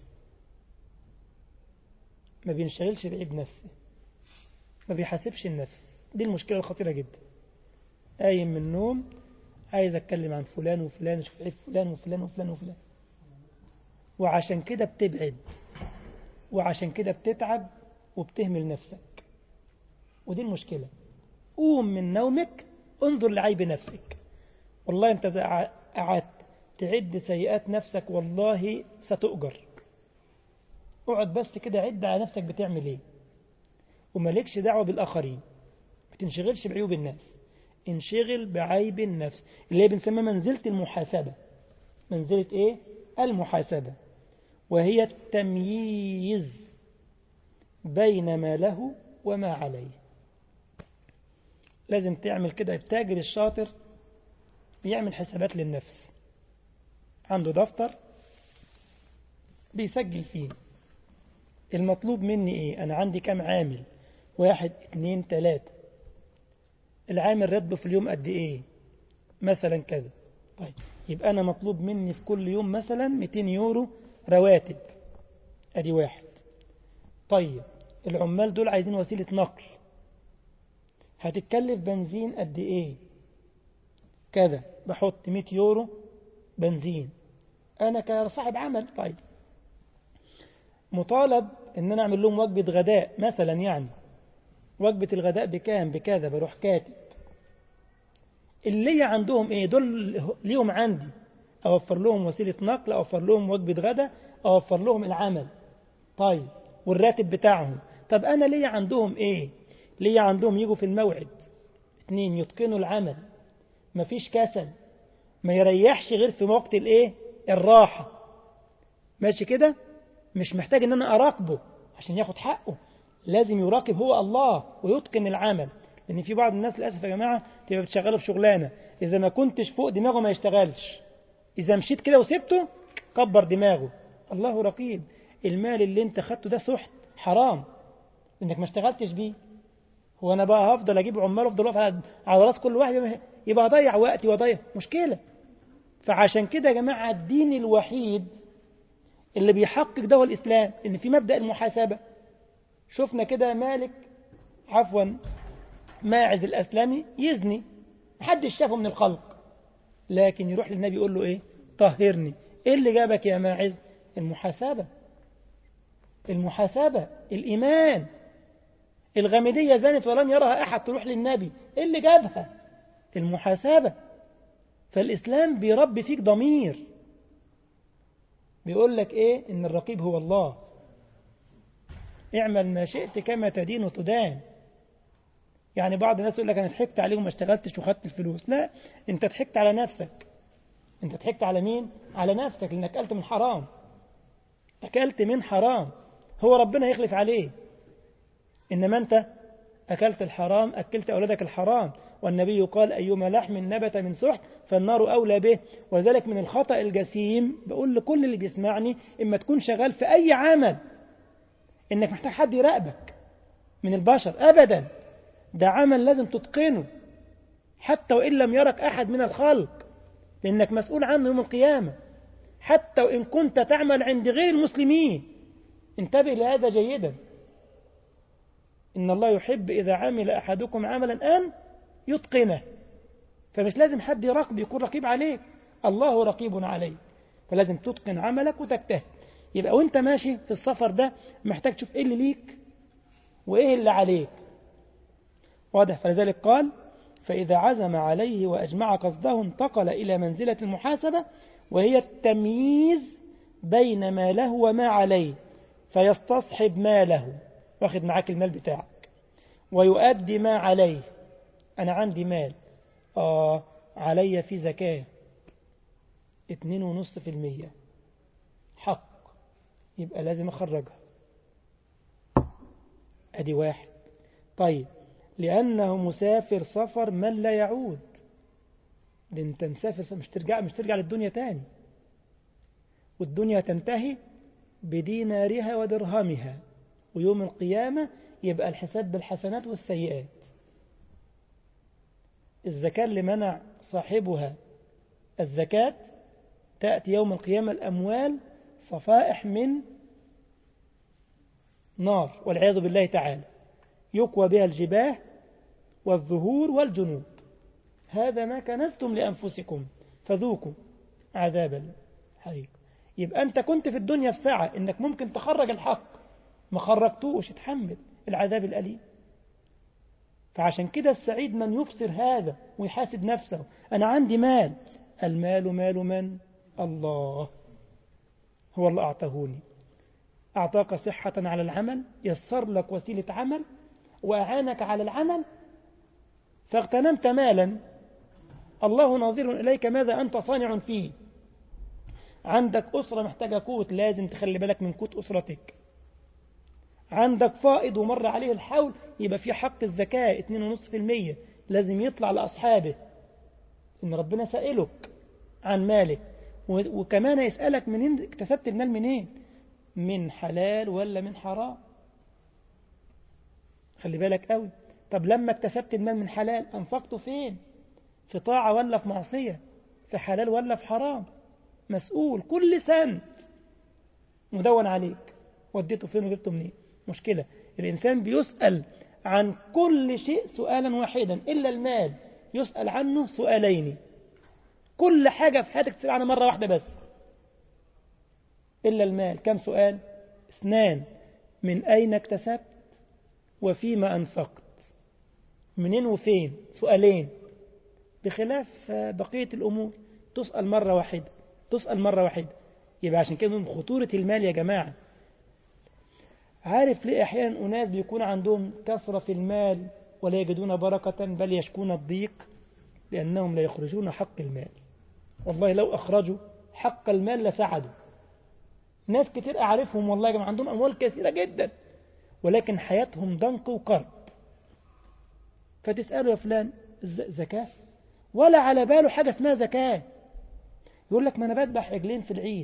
ما بينشغلش بعيب نفسه، ما بيحاسبش النفس. دي المشكلة الخطيرة جدا. قايم من النوم عايز أتكلم عن فلان وفلان، أشوف عيب فلان وفلان وفلان وفلان، وعشان كده بتبعد، وعشان كده بتتعب وبتهمل نفسك. ودي المشكلة. قوم من نومك، انظر لعيب نفسك. والله انت قعدت تعد سيئات نفسك والله ستؤجر. اقعد بس كده عد على نفسك بتعمل ايه، ومالكش دعوة بالآخرين، ما تنشغلش بعيوب الناس، انشغل بعيب النفس اللي هي بنسميها منزلة المحاسبة. منزلة ايه؟ المحاسبة، وهي التمييز بين ما له وما عليه. لازم تعمل كده. التاجر الشاطر بيعمل حسابات للنفس، عنده دفتر بيسجل فيه المطلوب مني ايه، انا عندي كام عامل، واحد اتنين تلاتة، العامل راتبه في اليوم قد ايه مثلا كذا. طيب يبقى انا مطلوب مني في كل يوم مثلا مئتين يورو رواتب، ادي واحد. طيب العمال دول عايزين وسيلة نقل، هتتكلف بنزين قد ايه كذا، بحط مئة يورو بنزين انا كصاحب عمل. طيب مطالب ان انا اعمل لهم وجبة غداء مثلا، يعني وجبة الغداء بكام بكذا، بروح كاتب. اللي عندهم ايه دول ليهم عندي، اوفر لهم وسيلة نقل، اوفر لهم وجبة غداء، اوفر لهم العمل. طيب والراتب بتاعهم. طب انا ليه عندهم ايه؟ ليه عندهم يجوا في الموعد، اتنين يتقنوا العمل، مفيش كسل، ما يريحش غير في وقت الايه الراحة، ماشي كده. مش محتاج ان انا اراقبه عشان ياخد حقه، لازم يراقب هو الله ويتقن العمل. لان في بعض الناس للاسف يا جماعه تبقى بتشغله في شغلانه، اذا ما كنتش فوق دماغه ما يشتغلش، اذا مشيت كده وسبته كبر دماغه. الله رقيب. المال اللي انت خدته ده سحت حرام انك ما اشتغلتش بيه. هو انا بقى هفضل اجيب عمال افضل واقف على راس كل واحد، يبقى اضيع وقتي واضيع مشكله. فعشان كده يا جماعه الدين الوحيد اللي بيحقق ده هو الإسلام، إن في مبدأ المحاسبة. شفنا كده مالك، عفوا ماعز الأسلمي يزني، محدش شافه من الخلق، لكن يروح للنبي يقول له إيه؟ طهرني. إيه اللي جابك يا ماعز؟ المحاسبة. المحاسبة، الإيمان. الغامدية زانت ولم يرها أحد، تروح للنبي، إيه اللي جابها؟ المحاسبة. فالإسلام بيربي فيك ضمير، بيقول لك إيه؟ إن الرقيب هو الله، اعمل ما شئت كما تدين وتدان. يعني بعض الناس يقول لك أنا ضحكت عليه وما اشتغلتش وخدت الفلوس. لا، أنت ضحكت على نفسك. أنت ضحكت على مين؟ على نفسك، لأنك أكلت من حرام. أكلت من حرام، هو ربنا يخلف عليه. إنما أنت أكلت الحرام، أكلت أولادك الحرام، والنبي قال أيما لحم نبت من سحت فالنار أولى به. وذلك من الخطأ الجسيم، بقول لكل اللي بيسمعني إما تكون شغال في أي عمل إنك محتاج حد يراقبك من البشر، أبدا، ده عمل لازم تتقنه حتى وإن لم يرك أحد من الخلق، لأنك مسؤول عنه يوم القيامة، حتى وإن كنت تعمل عند غير المسلمين. انتبه لهذا جيدا. إن الله يحب إذا عمل أحدكم عملا أن يتقنه، فمش لازم حد يراقب يكون رقيب عليك، الله رقيب عليك، فلازم تتقن عملك وتجتهد. يبقى وانت ماشي في السفر ده محتاج تشوف ايه اللي ليك وايه اللي عليك، واضح؟ فلذلك قال فإذا عزم عليه وأجمع قصده انتقل إلى منزلة المحاسبة، وهي التمييز بين ما له وما عليه، فيستصحب ما له، واخد معاك المال بتاعك، ويؤدي ما عليه. أنا عندي مال، آه علي في زكاة اتنين ونص في المية حق، يبقى لازم أخرجها، أدي واحد. طيب لأنه مسافر سفر من لا يعود، لأن أنت مسافر مش ترجع مش ترجع للدنيا تاني، والدنيا تنتهي بدينارها ودرهمها، ويوم القيامة يبقى الحساب بالحسنات والسيئات. الزكاة اللي منع صاحبها الزكاة تأتي يوم القيامة الأموال صفائح من نار والعياذ بالله تعالى، يقوى بها الجباه والظهور والجنوب، هذا ما كنزتم لأنفسكم فذوقوا عذاب الحريق. يبقى أنت كنت في الدنيا في ساعة إنك ممكن تخرج الحق، ما خرجتوش، تحمل العذاب الأليم. فعشان كده السعيد من يبصر هذا ويحاسب نفسه. أنا عندي مال، المال مال من؟ الله، هو الله أعطاهوني، أعطاك صحة على العمل، يسر لك وسيلة عمل، وأعانك على العمل، فاغتنمت مالا، الله ناظر إليك ماذا أنت صانع فيه. عندك أسرة محتاجة قوت، لازم تخلي بالك من قوت أسرتك. عندك فائض ومر عليه الحول، يبقى في حق الزكاة اتنين ونص في المية لازم يطلع لأصحابه، إن ربنا سائلك عن مالك، وكمان يسألك منين اكتسبت المال، منين؟ من حلال ولا من حرام؟ خلي بالك قوي. طب لما اكتسبت المال من حلال أنفقته فين؟ في طاعة ولا في معصية؟ في حلال ولا في حرام؟ مسؤول، كل سنة مدون عليك، وديته فين وجبته منين؟ مشكلة. الإنسان بيسأل عن كل شيء سؤالا واحدا إلا المال، يسأل عنه سؤالين. كل حاجة في حياتك تسأل عنها مرة واحدة بس إلا المال. كم سؤال؟ اثنان: من أين اكتسبت وفيما أنفقت؟ منين وفين؟ سؤالين، بخلاف بقية الأمور تسأل مرة واحدة، تسأل مرة واحدة. يبقى عشان كده من خطورة المال يا جماعة. عارف ليه أحيانا أناس بيكون عندهم كثرة في المال ولا يجدون بركة بل يشكون الضيق؟ لأنهم لا يخرجون حق المال. والله لو أخرجوا حق المال لسعدوا. ناس كتير أعرفهم والله يا جماعة عندهم أموال كثيرة جدا، ولكن حياتهم ضنك وكرب. فتسأله يا فلان زكاة؟ ولا على باله حاجة اسمها زكاة. يقول لك ما أنا بذبح عجلين في العيد.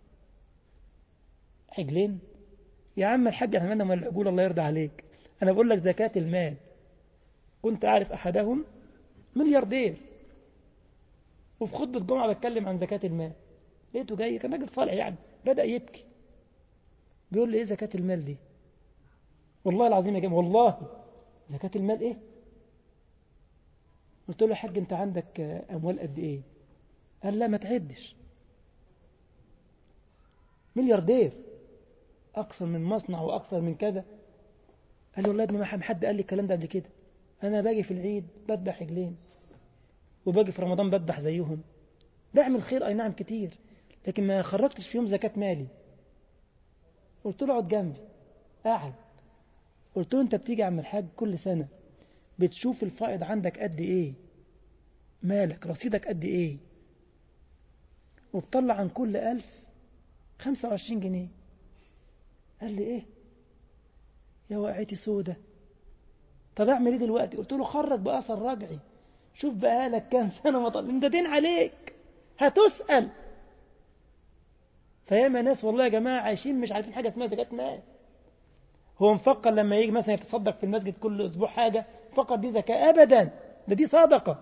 عجلين؟ يا عم الحاج احنا مالنا من العجول، الله يرضى عليك. أنا بقول لك زكاة المال. كنت أعرف أحدهم ملياردير، وفي خطبة جمعة بتكلم عن زكاة المال، لقيته جاي كان راجل صالح يعني، بدأ يبكي، بيقول لي ايه زكاة المال دي؟ والله العظيم يا جماعة، والله زكاة المال ايه؟ قلت له يا حاج انت عندك اموال قد ايه؟ قال لا ما تعدش. ملياردير، اكثر من مصنع واكثر من كذا. قال لي والله ابني ما حد قال لي الكلام ده قبل كده، انا باجي في العيد بذبح عجلين، وباجي في رمضان بذبح زيهم، بعمل خير اي نعم كتير، لكن ما خرجتش في يوم زكاة مالي. قلت له اقعد جنبي. قاعد. قلت له انت بتيجي عم الحاج كل سنة بتشوف الفائض عندك قد ايه، مالك رصيدك قد ايه، وبطلع عن كل ألف خمسة وعشرين جنيه. قال لي ايه يا وقعتي سودة، طب اعمل ايه دلوقتي؟ قلت له خرج بأثر رجعي، شوف بقى لك كام سنة ما طلع انت دين عليك هتسأل. فياما ناس والله يا جماعة عايشين مش عارفين حاجة اسمها زكاة مال. هو مفكر لما يجي مثلا يتصدق في المسجد كل أسبوع حاجة مفكر دي زكاة، أبدا، ده دي صدقة.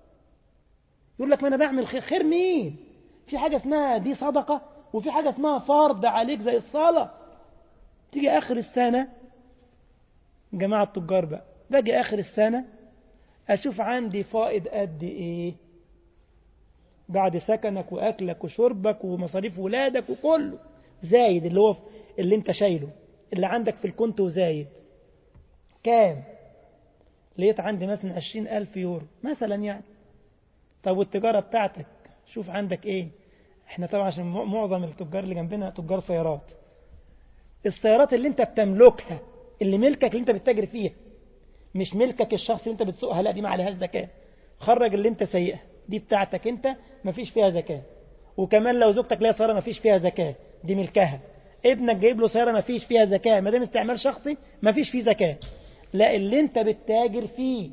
يقول لك ما أنا بعمل خير. خير مين؟ في حاجة اسمها دي صدقة وفي حاجة اسمها فرض عليك زي الصلاة. تيجي آخر السنة جماعة التجار بقى، باجي آخر السنة أشوف عندي فائض قد إيه بعد سكنك وأكلك وشربك ومصاريف ولادك وكله زايد، اللي هو اللي انت شايله اللي عندك في الكونت وزايد كام؟ لقيت عندي مثلا عشرين ألف يورو مثلا يعني. طب والتجارة بتاعتك شوف عندك ايه. احنا طبعا عشان معظم التجار اللي جنبنا تجار سيارات، السيارات اللي انت بتملكها اللي ملكك اللي انت بتتاجر فيها مش ملكك الشخص اللي انت بتسوقها، لا دي ما عليهاش زكاة. خرج اللي انت سايقها دي بتاعتك انت ما فيش فيها زكاة. وكمان لو زوجتك ليها سيارة ما فيش فيها زكاة، دي ملكها. ابنك جايب له سيارة ما فيش فيها زكاة، ما دام استعمال شخصي ما فيش فيه زكاة. لا اللي انت بتتاجر فيه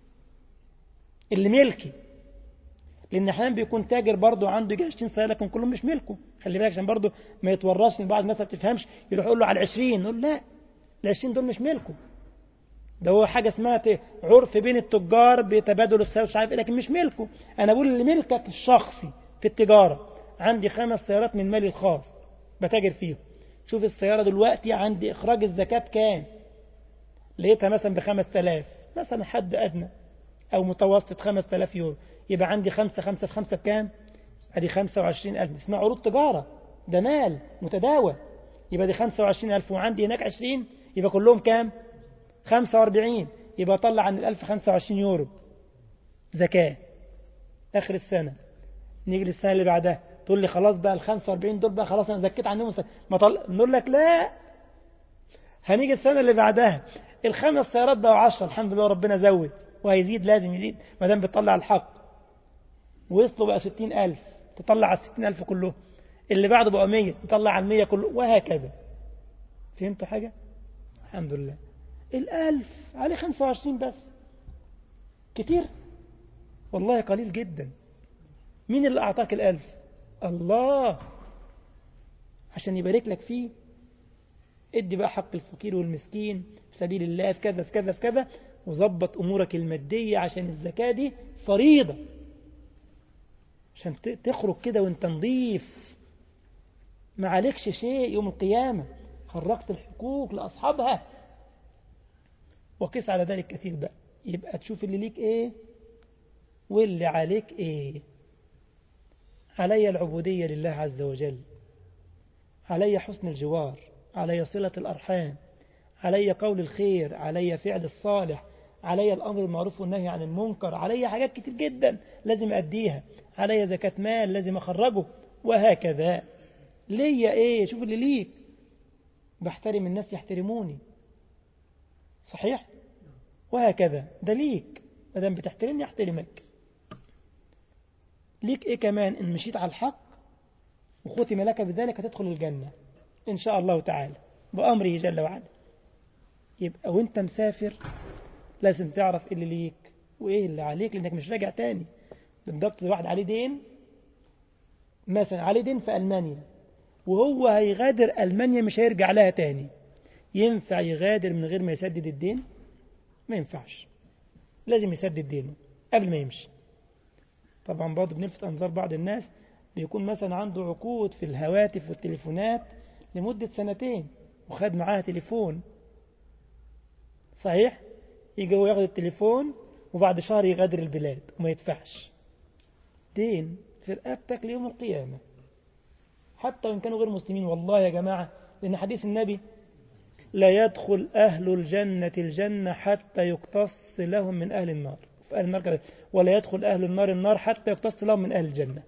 اللي ملكي، لان احيانا بيكون تاجر برضه عنده يجي عشرين سيارة لكن كلهم مش ملكه. خلي بالك عشان برضه ما يتورطش ان بعض الناس ما بتفهمش يروح يقول له على العشرين، نقول لا العشرين دول مش ملكه، ده هو حاجة اسمها عرف بين التجار بتبادل السيارات مش عارف ايه لكن مش ملكه. انا بقول اللي ملكك الشخصي في التجارة. عندي خمس سيارات من مالي الخاص بتاجر فيهم، شوف السيارة دلوقتي عندي إخراج الزكاة كام. لقيتها مثلا بخمس تلاف مثلا حد أدنى أو متوسط خمس تلاف يورو، يبقى عندي خمسة خمسة في خمسة بكام؟ ادي خمسة وعشرين ألف. اسمها عروض تجارة، ده مال متداول. يبقى دي خمسة وعشرين ألف وعندي هناك عشرين، يبقى كلهم كام؟ خمسة وأربعين. يبقى طلع عن الألف خمسة وعشرين يورو زكاة آخر السنة. نيجي للسنة اللي بعدها تقول لي خلاص بقى ال خمسة وأربعين دول بقى خلاص أنا زكيت عنهم ما طل... نقول لك لا. هنيجي السنة اللي بعدها الخمس سيارات بقوا عشرة، الحمد لله ربنا زود وهيزيد لازم يزيد ما دام بتطلع الحق. وصلوا بقى ستين ألف تطلع على الستين ألف كله، اللي بعده بقى مية تطلع على المية كله وهكذا. فهمتوا حاجة؟ الحمد لله. الألف عليه خمسة وعشرين بس كتير والله قليل جدا. مين اللي أعطاك الألف؟ الله عشان يبارك لك فيه. ادي بقى حق الفقير والمسكين في سبيل الله في كذا في كذا في كذا وظبط أمورك المادية عشان الزكاة دي فريضة عشان تخرج كده وانت نظيف ما عليكش شيء يوم القيامة، خرجت الحقوق لأصحابها. وقس على ذلك كثير بقى، يبقى تشوف اللي ليك ايه واللي عليك ايه. علي العبودية لله عز وجل، علي حسن الجوار، علي صلة الأرحام، علي قول الخير، علي فعل الصالح، علي الأمر المعروف والنهي عن المنكر، علي حاجات كتير جدا لازم أديها، علي زكاة مال لازم أخرجه وهكذا. ليا إيه؟ شوف اللي ليك. بحترم الناس يحترموني صحيح وهكذا. ده ليك ما دام بتحترمني أحترمك. ليك إيه كمان؟ إن مشيت على الحق وختم لك بذلك هتدخل الجنة إن شاء الله تعالى بأمره جل وعلا. يبقى وانت مسافر لازم تعرف إيه اللي ليك وإيه اللي عليك لأنك مش راجع تاني. بالضبط واحد عليه دين مثلا، عليه دين في ألمانيا وهو هيغادر ألمانيا مش هيرجع لها تاني، ينفع يغادر من غير ما يسدد الدين؟ ما ينفعش، لازم يسدد دينه قبل ما يمشي. طبعا برضه بنلفت أنظار بعض الناس بيكون مثلا عنده عقود في الهواتف والتليفونات لمدة سنتين وخد معاها تليفون صحيح، يجي هو ياخد التليفون وبعد شهر يغادر البلاد وما يدفعش. دين في رقبتك ليوم القيامة حتى وإن كانوا غير مسلمين. والله يا جماعة لأن حديث النبي لا يدخل أهل الجنة الجنة حتى يقتص لهم من أهل النار، في أهل النار كده، ولا يدخل أهل النار النار حتى يقتص لهم من أهل الجنة.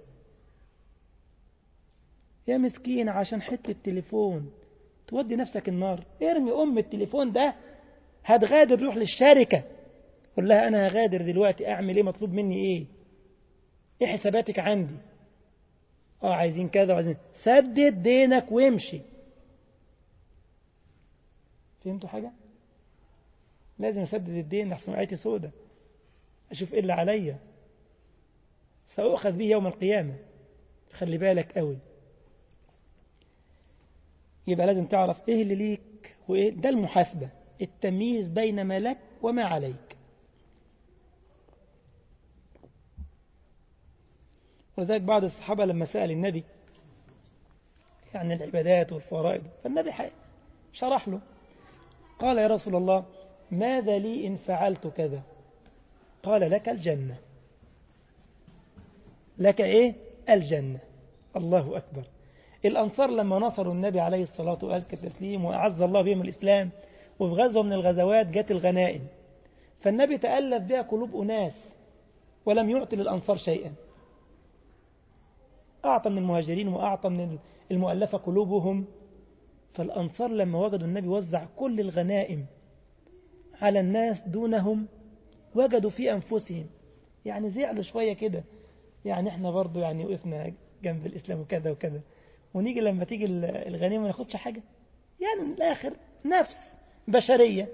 يا مسكين عشان حتة تليفون تودي نفسك النار. ارمي أم التليفون ده، هتغادر روح للشركة قل لها أنا هغادر دلوقتي أعمل إيه، مطلوب مني إيه، إيه حساباتك عندي، آه عايزين كذا وعايزين، سدد دينك وامشي. فهمتوا حاجة؟ لازم أسدد الدين لحسن آيتي سودة. أشوف إيه اللي عليا، سأؤخذ به يوم القيامة. خلي بالك قوي. يبقى لازم تعرف إيه اللي ليك وإيه ده المحاسبة، التمييز بين ما لك وما عليك. ولذلك بعض الصحابة لما سأل النبي عن العبادات والفرائض، فالنبي شرح له، قال يا رسول الله ماذا لي إن فعلت كذا؟ قال لك الجنة. لك إيه؟ الجنة. الله أكبر. الأنصار لما نصروا النبي عليه الصلاة والتسليم وأعز الله بهم الإسلام، وفي غزوة من الغزوات جت الغنائم، فالنبي تألف بها قلوب أناس ولم يعطي للأنصار شيئا. أعطى من المهاجرين وأعطى من المؤلفة قلوبهم. فالأنصار لما وجدوا النبي وزع كل الغنائم على الناس دونهم، وجدوا في أنفسهم يعني زعلوا شوية كده، يعني احنا برضو يعني وقفنا جنب الإسلام وكذا وكذا، ونيجي لما تيجي الغنيمة ما ناخدش حاجة، يعني من الآخر نفس بشرية.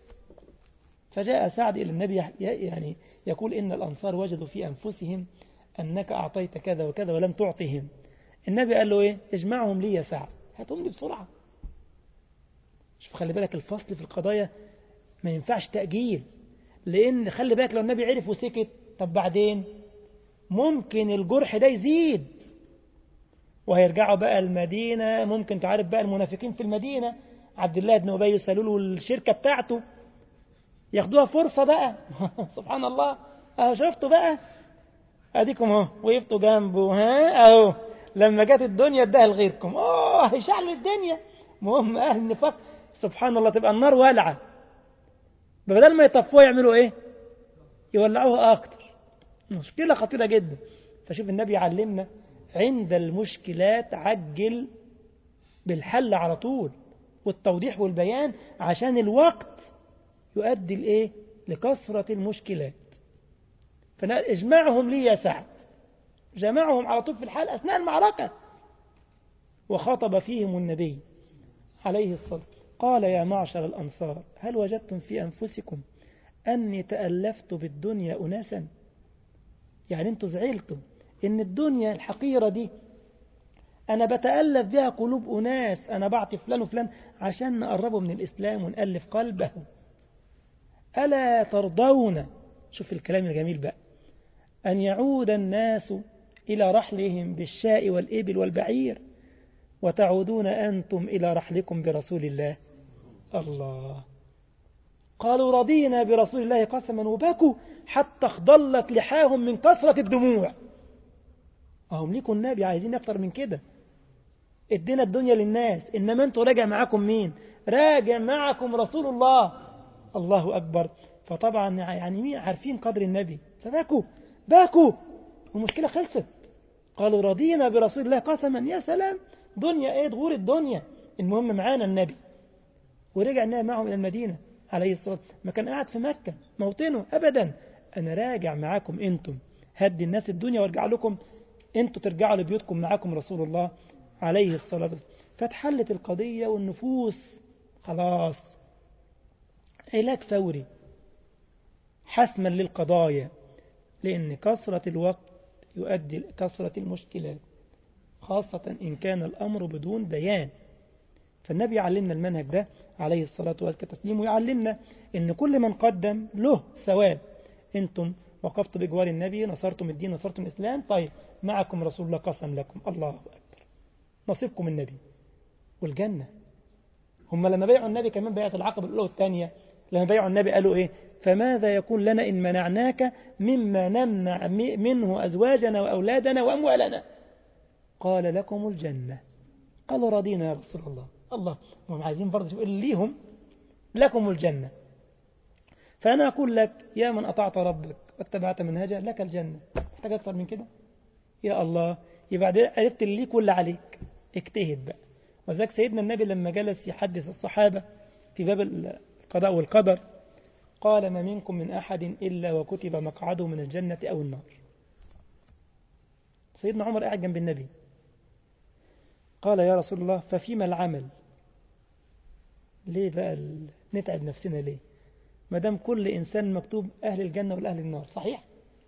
فجاء سعد إلى النبي يعني يقول إن الأنصار وجدوا في أنفسهم أنك أعطيت كذا وكذا ولم تعطهم. النبي قال له إيه؟ اجمعهم لي يا سعد، هاتهم لي بسرعة. شوف خلي بالك الفصل في القضايا ما ينفعش تأجيل، لأن خلي بالك لو النبي عرف وسكت طب بعدين ممكن الجرح ده يزيد وهيرجعوا بقى المدينة. ممكن تعرف بقى المنافقين في المدينة عبد الله بن أبي سلول والشركة بتاعته ياخدوها فرصة بقى سبحان الله. اهو شفتوا بقى اديكم اهو وقفتوا جنبه، ها اهو لما جت الدنيا اداها لغيركم، اه هيشعلوا الدنيا. مهم اهل النفاق سبحان الله تبقى النار والعة، بدل ما يطفوها يعملوا ايه؟ يولعوها اكتر. مشكلة خطيرة جدا. فشوف النبي يعلمنا عند المشكلات عجل بالحل على طول والتوضيح والبيان، عشان الوقت يؤدي الايه؟ لكثرة المشكلات. فاجمعهم لي يا سعد، جمعهم على طول في الحال أثناء المعركة. وخطب فيهم النبي عليه الصلاة قال يا معشر الأنصار هل وجدتم في أنفسكم أني تألفت بالدنيا أناسا؟ يعني أنتم زعلتم إن الدنيا الحقيرة دي أنا بتألف بها قلوب أناس، أنا بعطي فلان وفلان عشان نقربه من الإسلام ونألف قلبه. ألا ترضون، شوف الكلام الجميل بقى، أن يعود الناس إلى رحلهم بالشاء والإبل والبعير وتعودون أنتم إلى رحلكم برسول الله؟ الله. قالوا رضينا برسول الله قسما وبكوا حتى اخضلت لحاهم من كثرة الدموع. أهم ليكم النبي عايزين أكتر من كده، ادينا الدنيا للناس، إنما أنتوا راجع معاكم مين؟ راجع معكم رسول الله. الله أكبر. فطبعا يعني مين عارفين قدر النبي، فبكوا باكوا والمشكلة خلصت. قالوا رضينا برسول الله قسما. يا سلام، دنيا ايه تغور الدنيا، المهم معانا النبي. ورجع النبي معهم إلى المدينة عليه الصلاة والسلام، ما كان قاعد في مكة موطنه أبدا. أنا راجع معاكم أنتم، هدي الناس الدنيا وارجع لكم أنتم، ترجعوا لبيوتكم معاكم رسول الله عليه الصلاة والسلام. فتحلت القضية والنفوس خلاص. علاج فوري حسما للقضايا، لأن كثرة الوقت يؤدي لكثرة المشكلات، خاصة إن كان الأمر بدون بيان. فالنبي يعلمنا المنهج ده عليه الصلاة والتسليم، ويعلمنا أن كل من قدم له ثواب. أنتم وقفتوا بجوار النبي، نصرتم الدين، نصرتم الإسلام، طيب معكم رسول الله قسم لكم. الله أكبر. نصيبكم النبي والجنة. هم لما بيعوا النبي كمان بيعت العقبة الأولى والثانية، لما بيعوا النبي قالوا إيه؟ فماذا يكون لنا إن منعناك مما نمنع منه أزواجنا وأولادنا وأموالنا؟ قال لكم الجنة. قالوا رضينا يا رسول الله. الله، هم عايزين برضه يقول ليهم لكم الجنة. فأنا أقول لك يا من أطعت ربك واتبعت منهجه لك الجنة. محتاج أكثر من كده؟ يا الله. يبقى عرفت اللي ليك واللي عليك، اجتهد بقى. وذلك سيدنا النبي لما جلس يحدث الصحابة في باب القضاء والقدر قال ما منكم من أحد إلا وكتب مقعده من الجنة أو النار. سيدنا عمر قاعد جنب النبي قال يا رسول الله ففيما العمل؟ ليه بقى نتعب نفسنا ليه؟ ما دام كل إنسان مكتوب أهل الجنة والأهل النار، صحيح؟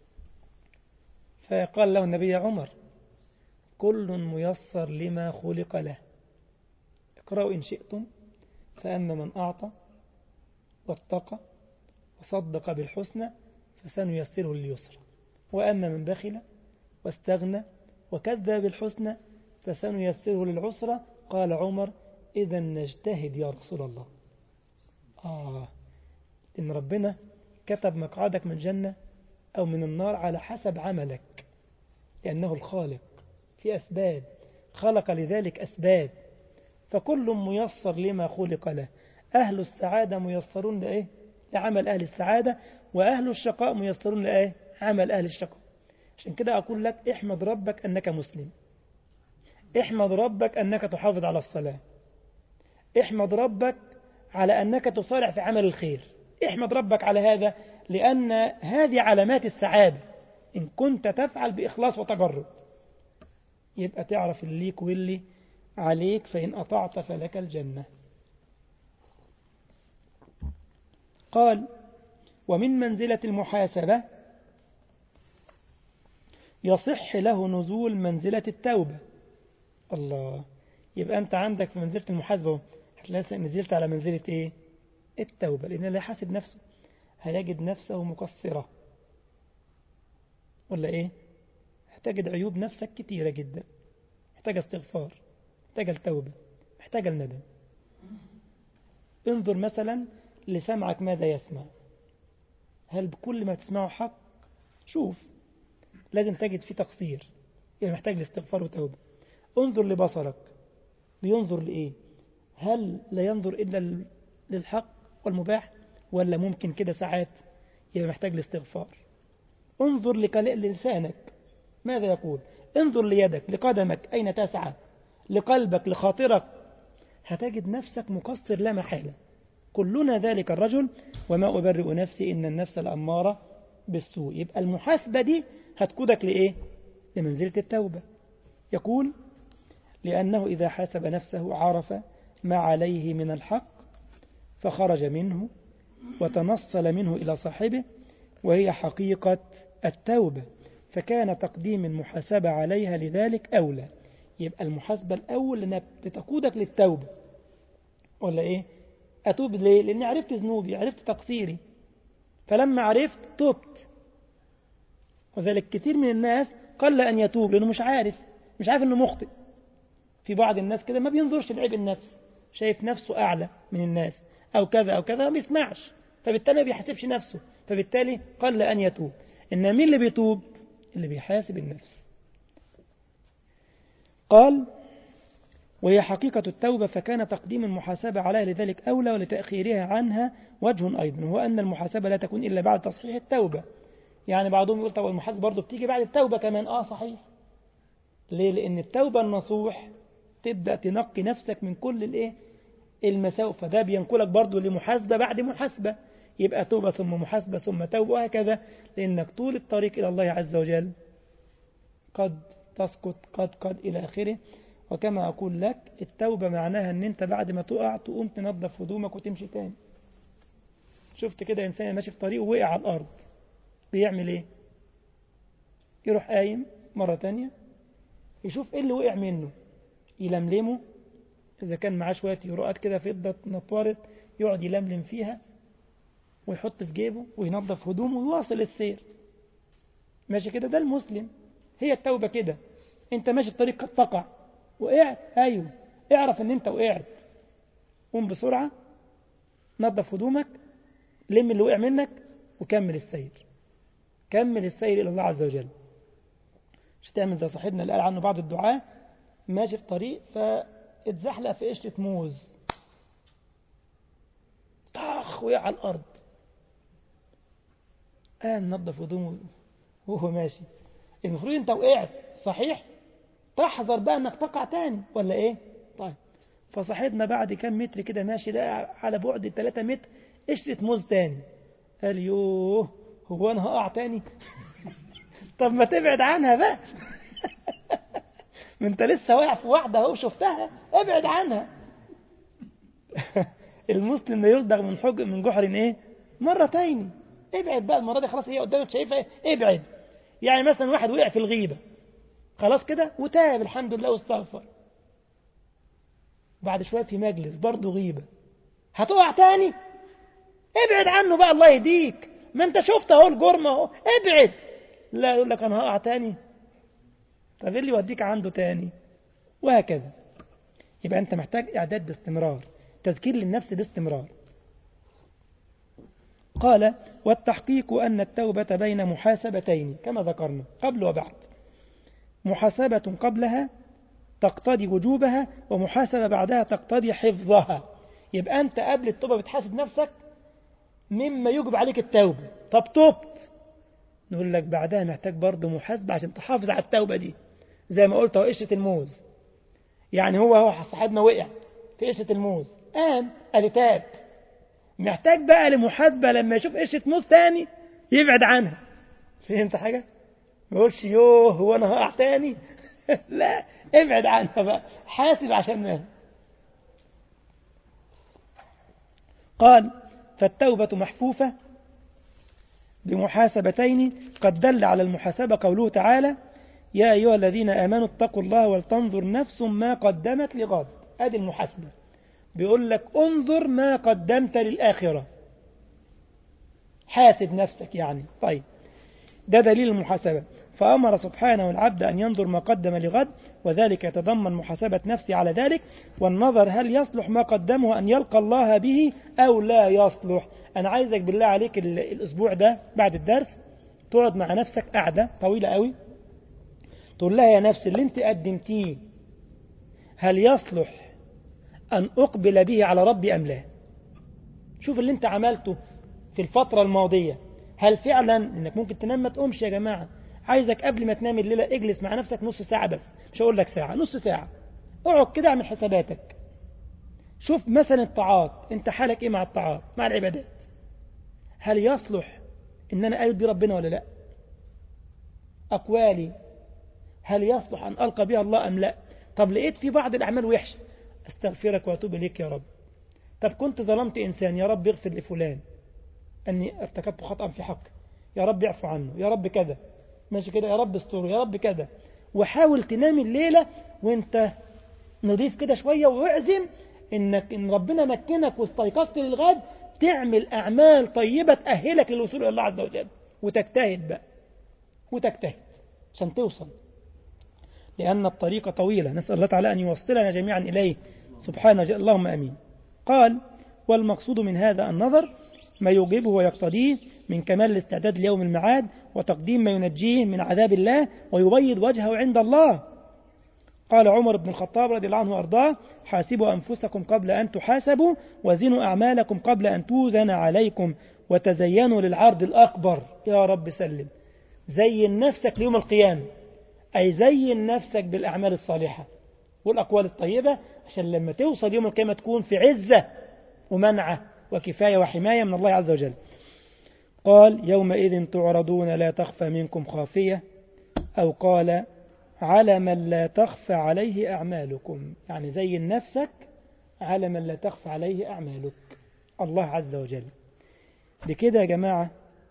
فقال له النبي يا عمر كل ميسر لما خلق له، اقرأوا إن شئتم، فأما من أعطى واتقى وصدق بالحسنى فسنيسره لليسرى، وأما من بخل واستغنى وكذب بالحسنى فسنيسره للعسرى. قال عمر إذا نجتهد يا رسول الله. آه إن ربنا كتب مقعدك من الجنة أو من النار على حسب عملك، لأنه الخالق، في أسباب خلق لذلك أسباب، فكل ميسر لما خلق له. أهل السعادة ميسرون لإيه؟ لعمل أهل السعادة، وأهل الشقاء ميسرون لإيه؟ عمل أهل الشقاء. عشان كده أقول لك احمد ربك أنك مسلم، احمد ربك أنك تحافظ على الصلاة، احمد ربك على أنك تصارع في عمل الخير، احمد ربك على هذا، لأن هذه علامات السعادة. إن كنت تفعل بإخلاص وتجرد يبقى تعرف اللي ليك واللي عليك، فإن أطعت فلك الجنة. قال ومن منزلة المحاسبة يصح له نزول منزلة التوبة. الله، يبقى أنت عندك في منزلة المحاسبة هتلاقي نزلت على منزلة إيه؟ التوبة، لأنه لا يحاسب نفسه هيجد نفسه مقصرة ولا إيه؟ هتجد عيوب نفسك كتيرة جدا، محتاج استغفار، محتاج التوبة، محتاج الندم. انظر مثلا لسمعك ماذا يسمع، هل بكل ما تسمعه حق؟ شوف لازم تجد فيه تقصير، يعني محتاج لاستغفار وتوبة. انظر لبصرك بينظر لإيه؟ هل لا ينظر إلا للحق والمباح، ولا ممكن كده ساعات؟ يبقى محتاج لاستغفار. انظر للسانك ماذا يقول، انظر ليدك لقدمك أين تسعى، لقلبك لخاطرك، هتجد نفسك مقصر لا محالة. كلنا ذلك الرجل وما أبرئ نفسي إن النفس الأمارة بالسوء. يبقى المحاسبة دي هتقودك لإيه؟ لمنزلة التوبة. يقول لأنه إذا حاسب نفسه عرف ما عليه من الحق فخرج منه وتنصل منه إلى صاحبه، وهي حقيقة التوبة، فكان تقديم المحاسبة عليها لذلك أولى. يبقى المحاسبة الأول لأنها بتقودك للتوبة، ولا إيه؟ أتوب ليه؟ لأني عرفت ذنوبي، عرفت تقصيري، فلما عرفت توبت. وذلك كثير من الناس قل أن يتوب لأنه مش عارف مش عارف أنه مخطئ. في بعض الناس كده ما بينظرش لعيب النفس، شايف نفسه أعلى من الناس أو كذا أو كذا، ما بيسمعش، فبالتالي ما بيحاسبش نفسه، فبالتالي قل أن يتوب. إن مين اللي بيتوب؟ اللي بيحاسب النفس. قال وهي حقيقة التوبة، فكان تقديم المحاسبة عليها لذلك أولى، ولتأخيرها عنها وجه أيضا، هو أن المحاسبة لا تكون إلا بعد تصحيح التوبة. يعني بعضهم يقول طب المحاسبة برضه بتيجي بعد التوبة كمان. آه صحيح. ليه؟ لأن التوبة النصوح تبدأ تنقي نفسك من كل الإيه؟ المساوئ، فده بينقلك برضه لمحاسبة بعد محاسبة، يبقى توبة ثم محاسبة ثم توبة، وهكذا، لأنك طول الطريق إلى الله عز وجل قد تسقط قد قد إلى آخره. وكما أقول لك التوبة معناها أن أنت بعد ما تقع تقوم تنظف هدومك وتمشي تاني. شفت كده إنسان ماشي في طريقه وقع على الأرض بيعمل إيه؟ يروح قايم مرة تانية يشوف إيه اللي وقع منه، يلملمه، إذا كان معاه شوية يروقات كده فضة نطورت يقعد يلملم فيها ويحط في جيبه وينظف هدومه ويواصل السير. ماشي كده، ده المسلم. هي التوبة كده، أنت ماشي في طريق قد تقع وقعت، أيوه اعرف أن أنت وقعت، قوم بسرعة نظف هدومك، لم اللي وقع منك وكمل السير، كمل السير إلى الله عز وجل. مش تعمل زي صاحبنا اللي قال عنه بعض الدعاة، ماشي في طريق فاتزحلق في قشرة موز، طاخ وقع على الأرض، قام نظف هدومه وهو ماشي. المفروض أنت وقعت صحيح، تحذر بقى أنك تقع تاني ولا إيه؟ طيب، فصاحبنا بعد كم متر كده ماشي لقى على بعد ثلاثة متر قشرة موز تاني، قال يوه هو أنا هقع تاني؟ طب ما تبعد عنها بقى. ما انت لسه واقع في واحدة اهو شفتها، ابعد عنها. المسلم لا يلدغ من حج من جحر ايه مرتين. ابعد بقى المرة دي خلاص، هي قدامك شايفها، ابعد. يعني مثلا واحد وقع في الغيبة خلاص كده وتاب الحمد لله واستغفر، بعد شوية في مجلس برضه غيبة، هتقع تاني، ابعد عنه بقى الله يهديك، ما انت شفت اهو الجرم اهو، ابعد. لا يقول لك انا هقع تاني، طب ايه اللي يوديك عنده تاني؟ وهكذا. يبقى انت محتاج اعداد باستمرار، تذكير للنفس باستمرار. قال والتحقيق أن التوبة بين محاسبتين كما ذكرنا قبل وبعد. محاسبة قبلها تقتضي وجوبها، ومحاسبة بعدها تقتضي حفظها. يبقى أنت قبل التوبة بتحاسب نفسك مما يجب عليك التوبة. طب تبت، نقول لك بعدها محتاج برضه محاسبة عشان تحافظ على التوبة دي. زي ما قلت هو قشة الموز، يعني هو هو صاحبنا وقع في قشة الموز قام قال تاب، محتاج بقى لمحاسبة لما يشوف قشة موز تاني يبعد عنها. فهمت حاجة؟ ما يقولش يوه هو أنا هقع تاني لا، ابعد عنها بقى، حاسب عشان ما. قال فالتوبة محفوفة بمحاسبتين، قد دل على المحاسبة قوله تعالى يا أيها الذين آمنوا اتقوا الله ولتنظر نفس ما قدمت لغد. هذه المحاسبة، بيقول لك انظر ما قدمت للآخرة، حاسب نفسك يعني. طيب ده دليل المحاسبة. فأمر سبحانه العبد أن ينظر ما قدم لغد، وذلك يتضمن محاسبة نفسه على ذلك، والنظر هل يصلح ما قدمه أن يلقى الله به أو لا يصلح. أنا عايزك بالله عليك الأسبوع ده بعد الدرس تقعد مع نفسك قعدة طويلة قوي، تقول لها يا نفس اللي انت قدمتيه هل يصلح أن أقبل به على ربي أم لا؟ شوف اللي انت عملته في الفترة الماضية، هل فعلا انك ممكن تنام ما تقومش؟ يا جماعة عايزك قبل ما تنام الليلة اجلس مع نفسك نص ساعة بس، مش هقول لك ساعة، نص ساعة، اقعد كده اعمل حساباتك. شوف مثلا الطاعات، انت حالك ايه مع الطاعات مع العبادات؟ هل يصلح ان انا ارضي ربنا ولا لا؟ اقوالي هل يصلح ان القى بها الله ام لا؟ طب لقيت في بعض الاعمال وحشة، استغفرك واتوب اليك يا رب. طب كنت ظلمت انسان، يا رب اغفر لفلان اني ارتكبت خطأ في حقه، يا رب اعفو عنه، يا رب كذا، ماشي كده، يا رب استره، يا رب كذا. وحاول تنام الليلة وانت نضيف كده شوية، واعزم انك ان ربنا مكنك واستيقظت للغد تعمل اعمال طيبة تأهلك للوصول الى الله عز وجل، وتجتهد بقى وتجتهد عشان توصل، لأن الطريق طويلة. نسأل الله تعالى أن يوصلنا جميعا إليه سبحانه وتعالى، اللهم أمين. قال والمقصود من هذا النظر ما يوجبه ويقتضيه من كمال الاستعداد ليوم المعاد، وتقديم ما ينجيه من عذاب الله ويبيض وجهه عند الله. قال عمر بن الخطاب رضي الله عنه وأرضاه حاسبوا أنفسكم قبل أن تحاسبوا، وزنوا أعمالكم قبل أن توزن عليكم، وتزينوا للعرض الأكبر. يا رب سلم. زين نفسك ليوم القيامة، أي زين نفسك بالأعمال الصالحة والأقوال الطيبة، عشان لما توصل يوم القيامة تكون في عزة ومنعة وكفاية وحماية من الله عز وجل. قال يومئذ تعرضون لا تخفى منكم خافية، أو قال على من لا تخفى عليه أعمالكم، يعني زين نفسك على من لا تخفى عليه أعمالك، الله عز وجل. بكده يا جماعة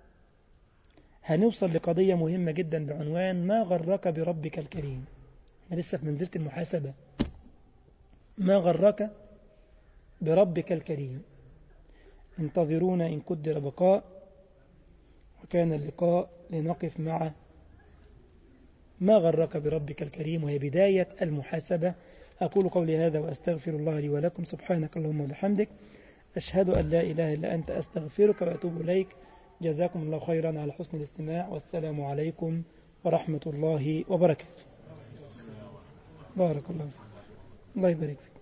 هنوصل لقضية مهمة جدا بعنوان ما غرك بربك الكريم. أنا لسه في منزلة المحاسبة. ما غرك بربك الكريم. انتظرونا إن قدر بقاء، وكان اللقاء لنقف مع ما غرك بربك الكريم، وهي بداية المحاسبة. أقول قولي هذا وأستغفر الله لي ولكم. سبحانك اللهم وبحمدك، أشهد أن لا إله إلا أنت، أستغفرك وأتوب إليك. جزاكم الله خيرا على حسن الاستماع، والسلام عليكم ورحمة الله وبركاته. بارك الله فيك. الله يبارك فيك.